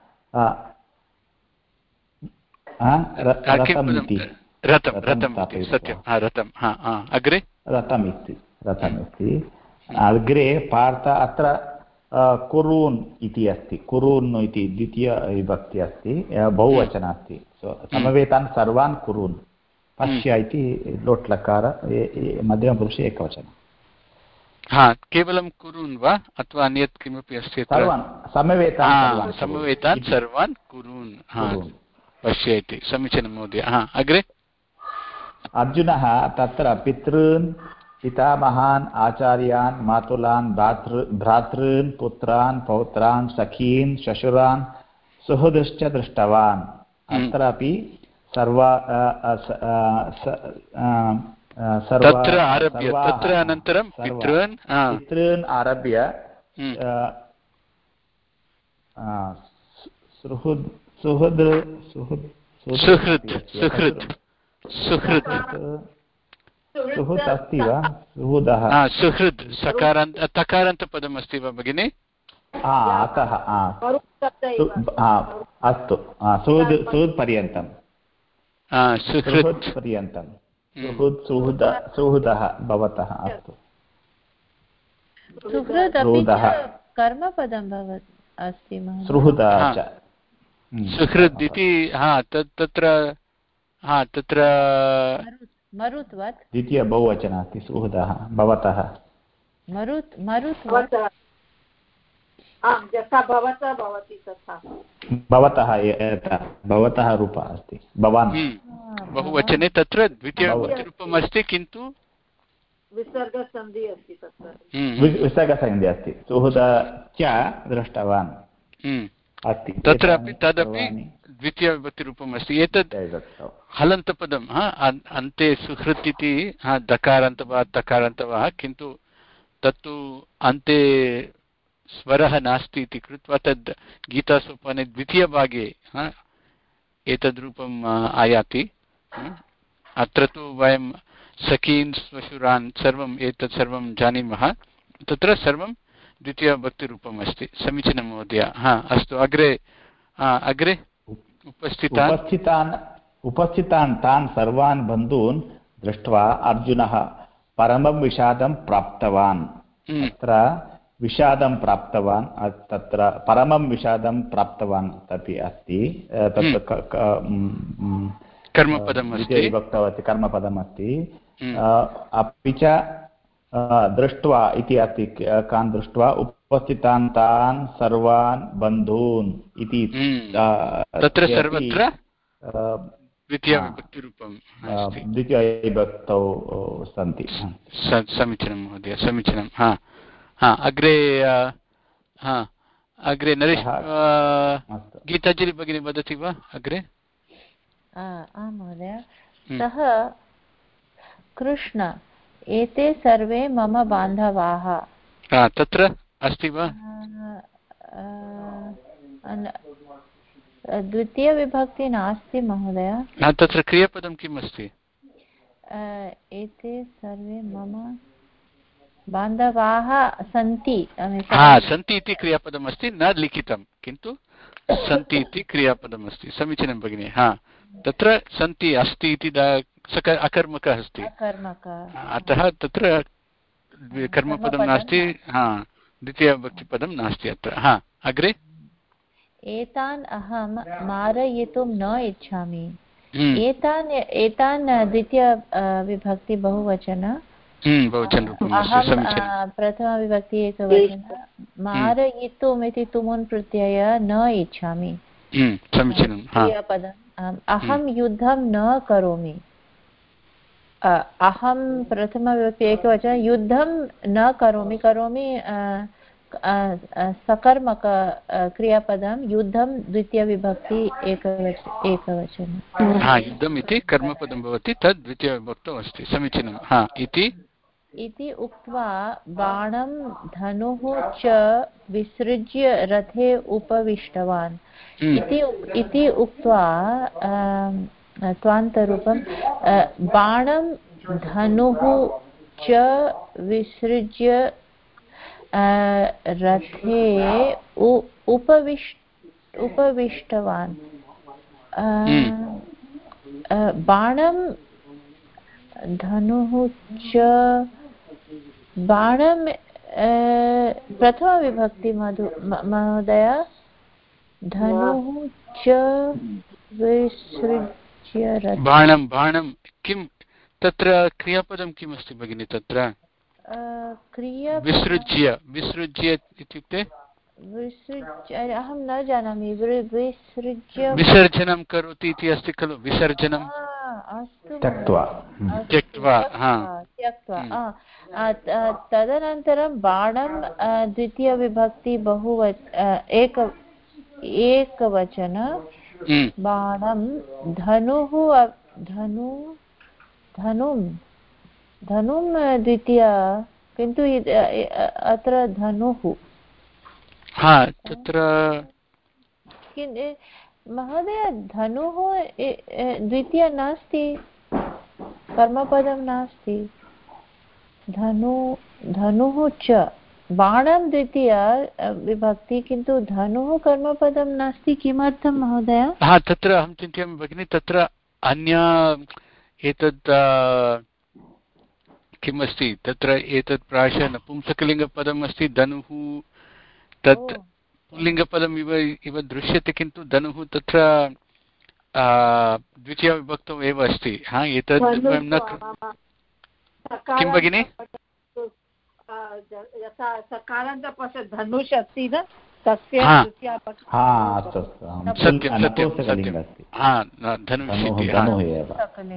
अग्रे रथमिति अग्रे पार्थ अत्र कुरून् इति अस्ति कुरून् इति द्वितीयविभक्ति अस्ति बहुवचन अस्ति समवेतान् सर्वान् कुरून् पश्य इति लोट्लकार मध्यमपुरुषे एकवचनं केवलं कुरून् वा अथवा अन्यत् किमपि अस्ति समवेतान् सर्वान् कुरून् पश्य इति समीचीनं महोदय अग्रे अर्जुनः तत्र पितॄन् पितामहान् आचार्यान् मातुलान् भ्रातॄन् पुत्रान् पौत्रान् सखीन् श्वशुरान् सुहृदश्च दृष्टवान् अत्रापि तत्र अनन्तरं पितॄन् आरभ्य सुहृद् अस्ति वा सुहृदः सुहृद् तकारान्तपदम् अस्ति वा भगिनि अतः अस्तु सुहृद् पर्यन्तं सुहृद् पर्यन्तं सुहृदः भवतः अस्तु कर्मपदं भवति अस्ति सुहृदः च सुहृद् इति तत्र मरुत्वत् द्वितीय बहुवचनः अस्ति सुहृदः भवतः आम् यथा भवतः भवति तथा भवतः रूपः अस्ति भवान् बहुवचने तत्र द्वितीयविभक्तिरूपम् अस्ति किन्तु विसर्गसन्धि अस्ति तत्र विसर्गसन्धि अस्ति सुहृद च दृष्टवान् अस्ति तत्रापि तदपि द्वितीयविभक्तिरूपम् अस्ति एतद् हलन्तपदं अन्ते सुहृत् इति दकारान्त वा तकारान्त वा किन्तु तत्तु अन्ते स्वरः नास्ति इति कृत्वा तद् गीतासोपाने द्वितीयभागे एतद्रूपम् आयाति अत्र तु वयं सखीन् श्वशुरान् सर्वम् एतत् सर्वं जानीमः तत्र सर्वं द्वितीयभक्तिरूपम् अस्ति समीचीनं महोदय अस्तु अग्रे उपस्थितान् तान् सर्वान् बन्धून् दृष्ट्वा अर्जुनः परमं विषादं प्राप्तवान् तत्र विषादं प्राप्तवान् तत्र परमं विषादं प्राप्तवान् तपि अस्ति तत्र कर्मपदम् अस्ति कर्मपदम् अस्ति अपि च दृष्ट्वा इति अस्ति कान् दृष्ट्वा उपस्थितान् तान् सर्वान् बन्धून् इति तत्र सर्वत्र द्वितीयविभक्तौ सन्ति समीचीनं महोदय समीचीनं अग्रे नरेश गीताञ्जलि भगिनी वदति वा अग्रे आम् महोदय सः कृष्ण एते सर्वे मम बान्धवाः तत्र अस्ति वा द्वितीयविभक्ति नास्ति महोदय तत्र क्रियापदं किम् अस्ति एते सर्वे मम बान्धवाः सन्ति सन्ति इति क्रियापदम् अस्ति न लिखितं किन्तु सन्ति इति क्रियापदम् अस्ति समीचीनं भगिनि तत्र सन्ति अस्ति इति अकर्मकः अस्ति अतः तत्र कर्मपदं नास्ति द्वितीयविभक्तिपदं नास्ति अत्र अग्रे एतान् अहं मारयितुं न इच्छामि एतान् द्वितीयविभक्ति बहुवचन प्रथमविभक्ति एकवचन मारयितुम् इति तुमुन् प्रत्यय न इच्छामि क्रियापदम् अहं युद्धं न करोमि अहं प्रथमविभक्ति एकवचन युद्धं न करोमि सकर्मक क्रियापदं युद्धं द्वितीयविभक्ति एकवचनं युद्धम् इति कर्मपदं भवति तद् द्वितीयविभक्तौ अस्ति समीचीनं इति उक्त्वा बाणं धनुः च विसृज्य रथे उपविष्टवान् इति उक्त्वा त्वान्तरूपं बाणं धनुः च विसृज्य रथे उपविष्टवान् बाणं धनुः च बाणं प्रथमविभक्ति महोदय धनुः च विसृज्य बाणं किं तत्र क्रियापदं किम् अस्ति भगिनि तत्र विसृज्य इत्युक्ते अहं न जानामि विसृज्य विसर्जनं करोति इति अस्ति खलु विसर्जनं त्यक्त्वा तदनन्तरं बाणं द्वितीयविभक्ति एकवचन बाणं धनुं द्वितीय किन्तु अत्र धनुः तत्र महोदय धनुः द्वितीय नास्ति कर्मपदं नास्ति धनुः च बाणं द्वितीय विभक्ति किन्तु धनुः कर्मपदं नास्ति किमर्थं महोदय तत्र अहं चिन्तयामि भगिनि तत्र अन्य एतद् किम् अस्ति तत्र एतत् प्रायशः नपुंसकलिङ्गपदम् अस्ति धनुः तत् पुल्लिङ्गपदम् इव दृश्यते किन्तु धनुः तत्र द्वितीयविभक्तौ एव अस्ति एतद् वयं न किं भगिनि यथा सकारान्तपदं धनुष अस्ति न तस्य हा। द्वितीया भक्ति हा अस्तु अस्तु सत्यं सत्यं नपुंसकलिङ्गम् अस्ति हा धनुः इति धनुः एव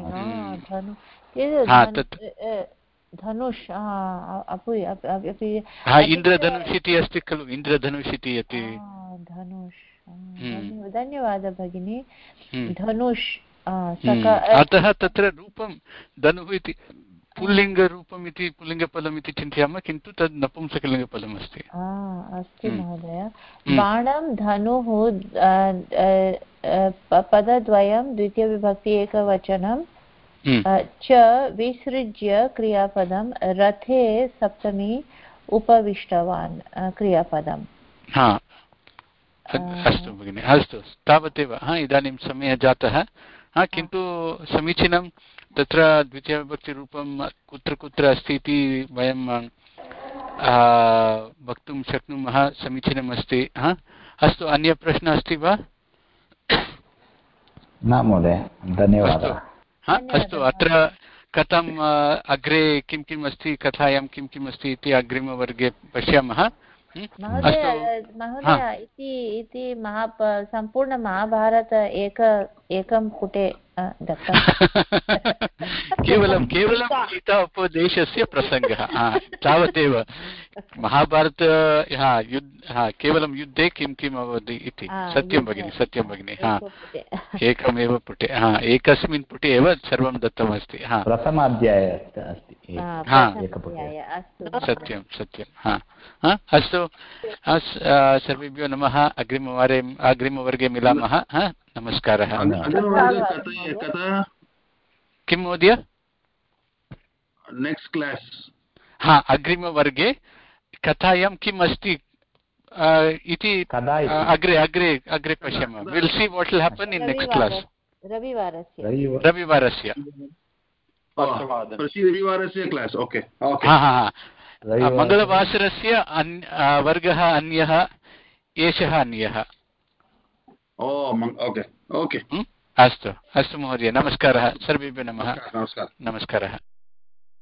धनुष् अपि इन्द्रधनुष् इति अस्ति खलु इन्द्रधनुष् इति यत् धनुष् धन्यवादः भगिनी धनुष् अतः तत्र रूपं धनुः इति पुल्लिङ्गरूपम् इति पुल्लिङ्गपदम् इति चिन्तयामः किन्तु तद् नपुंसकलिङ्गपदम् अस्ति अस्तु महोदय बाणं धनुः पदद्वयं द्वितीयविभक्ति एकवचनं च विसृज्य क्रियापदं रथे सप्तमी उपविष्टवान् क्रियापदम् अस्तु भगिनि अस्तु तावदेव इदानीं समयः जातः किन्तु समीचीनं तत्र द्वितीयविभक्तिरूपं कुत्र कुत्र अस्ति इति वयं वक्तुं शक्नुमः समीचीनमस्ति अस्तु अन्यप्रश्नः अस्ति वा न महोदय धन्यवादः अस्तु अत्र कथम् अग्रे किं किम् अस्ति कथायां किं किम् अस्ति इति अग्रिमवर्गे पश्यामः महोदय इति सम्पूर्णमहाभारत एकं पुटे दत्तं केवलं गीता उपदेशस्य प्रसङ्गः तावदेव महाभारत केवलं युद्धे किं किम् अभवत् इति सत्यं भगिनि एकमेव पुटे एकस्मिन् पुटे एव सर्वं दत्तमस्ति प्रथमाध्याये अस्ति सत्यं अस्तु सर्वेभ्यो नमः अग्रिमवर्गे मिलामः नमस्कारः किं महोदय नेक्स्ट् क्लास् अग्रिमवर्गे कथायां किम् अस्ति इति अग्रे पश्यामः will see what will happen in next class रविवारस्य रविवारस्य क्लास् ओके मङ्गलवासरस्य वर्गः अन्यः एषः अन्यः ओके अस्तु महोदय नमस्कारः सर्वेभ्यः नमः नमस्कारः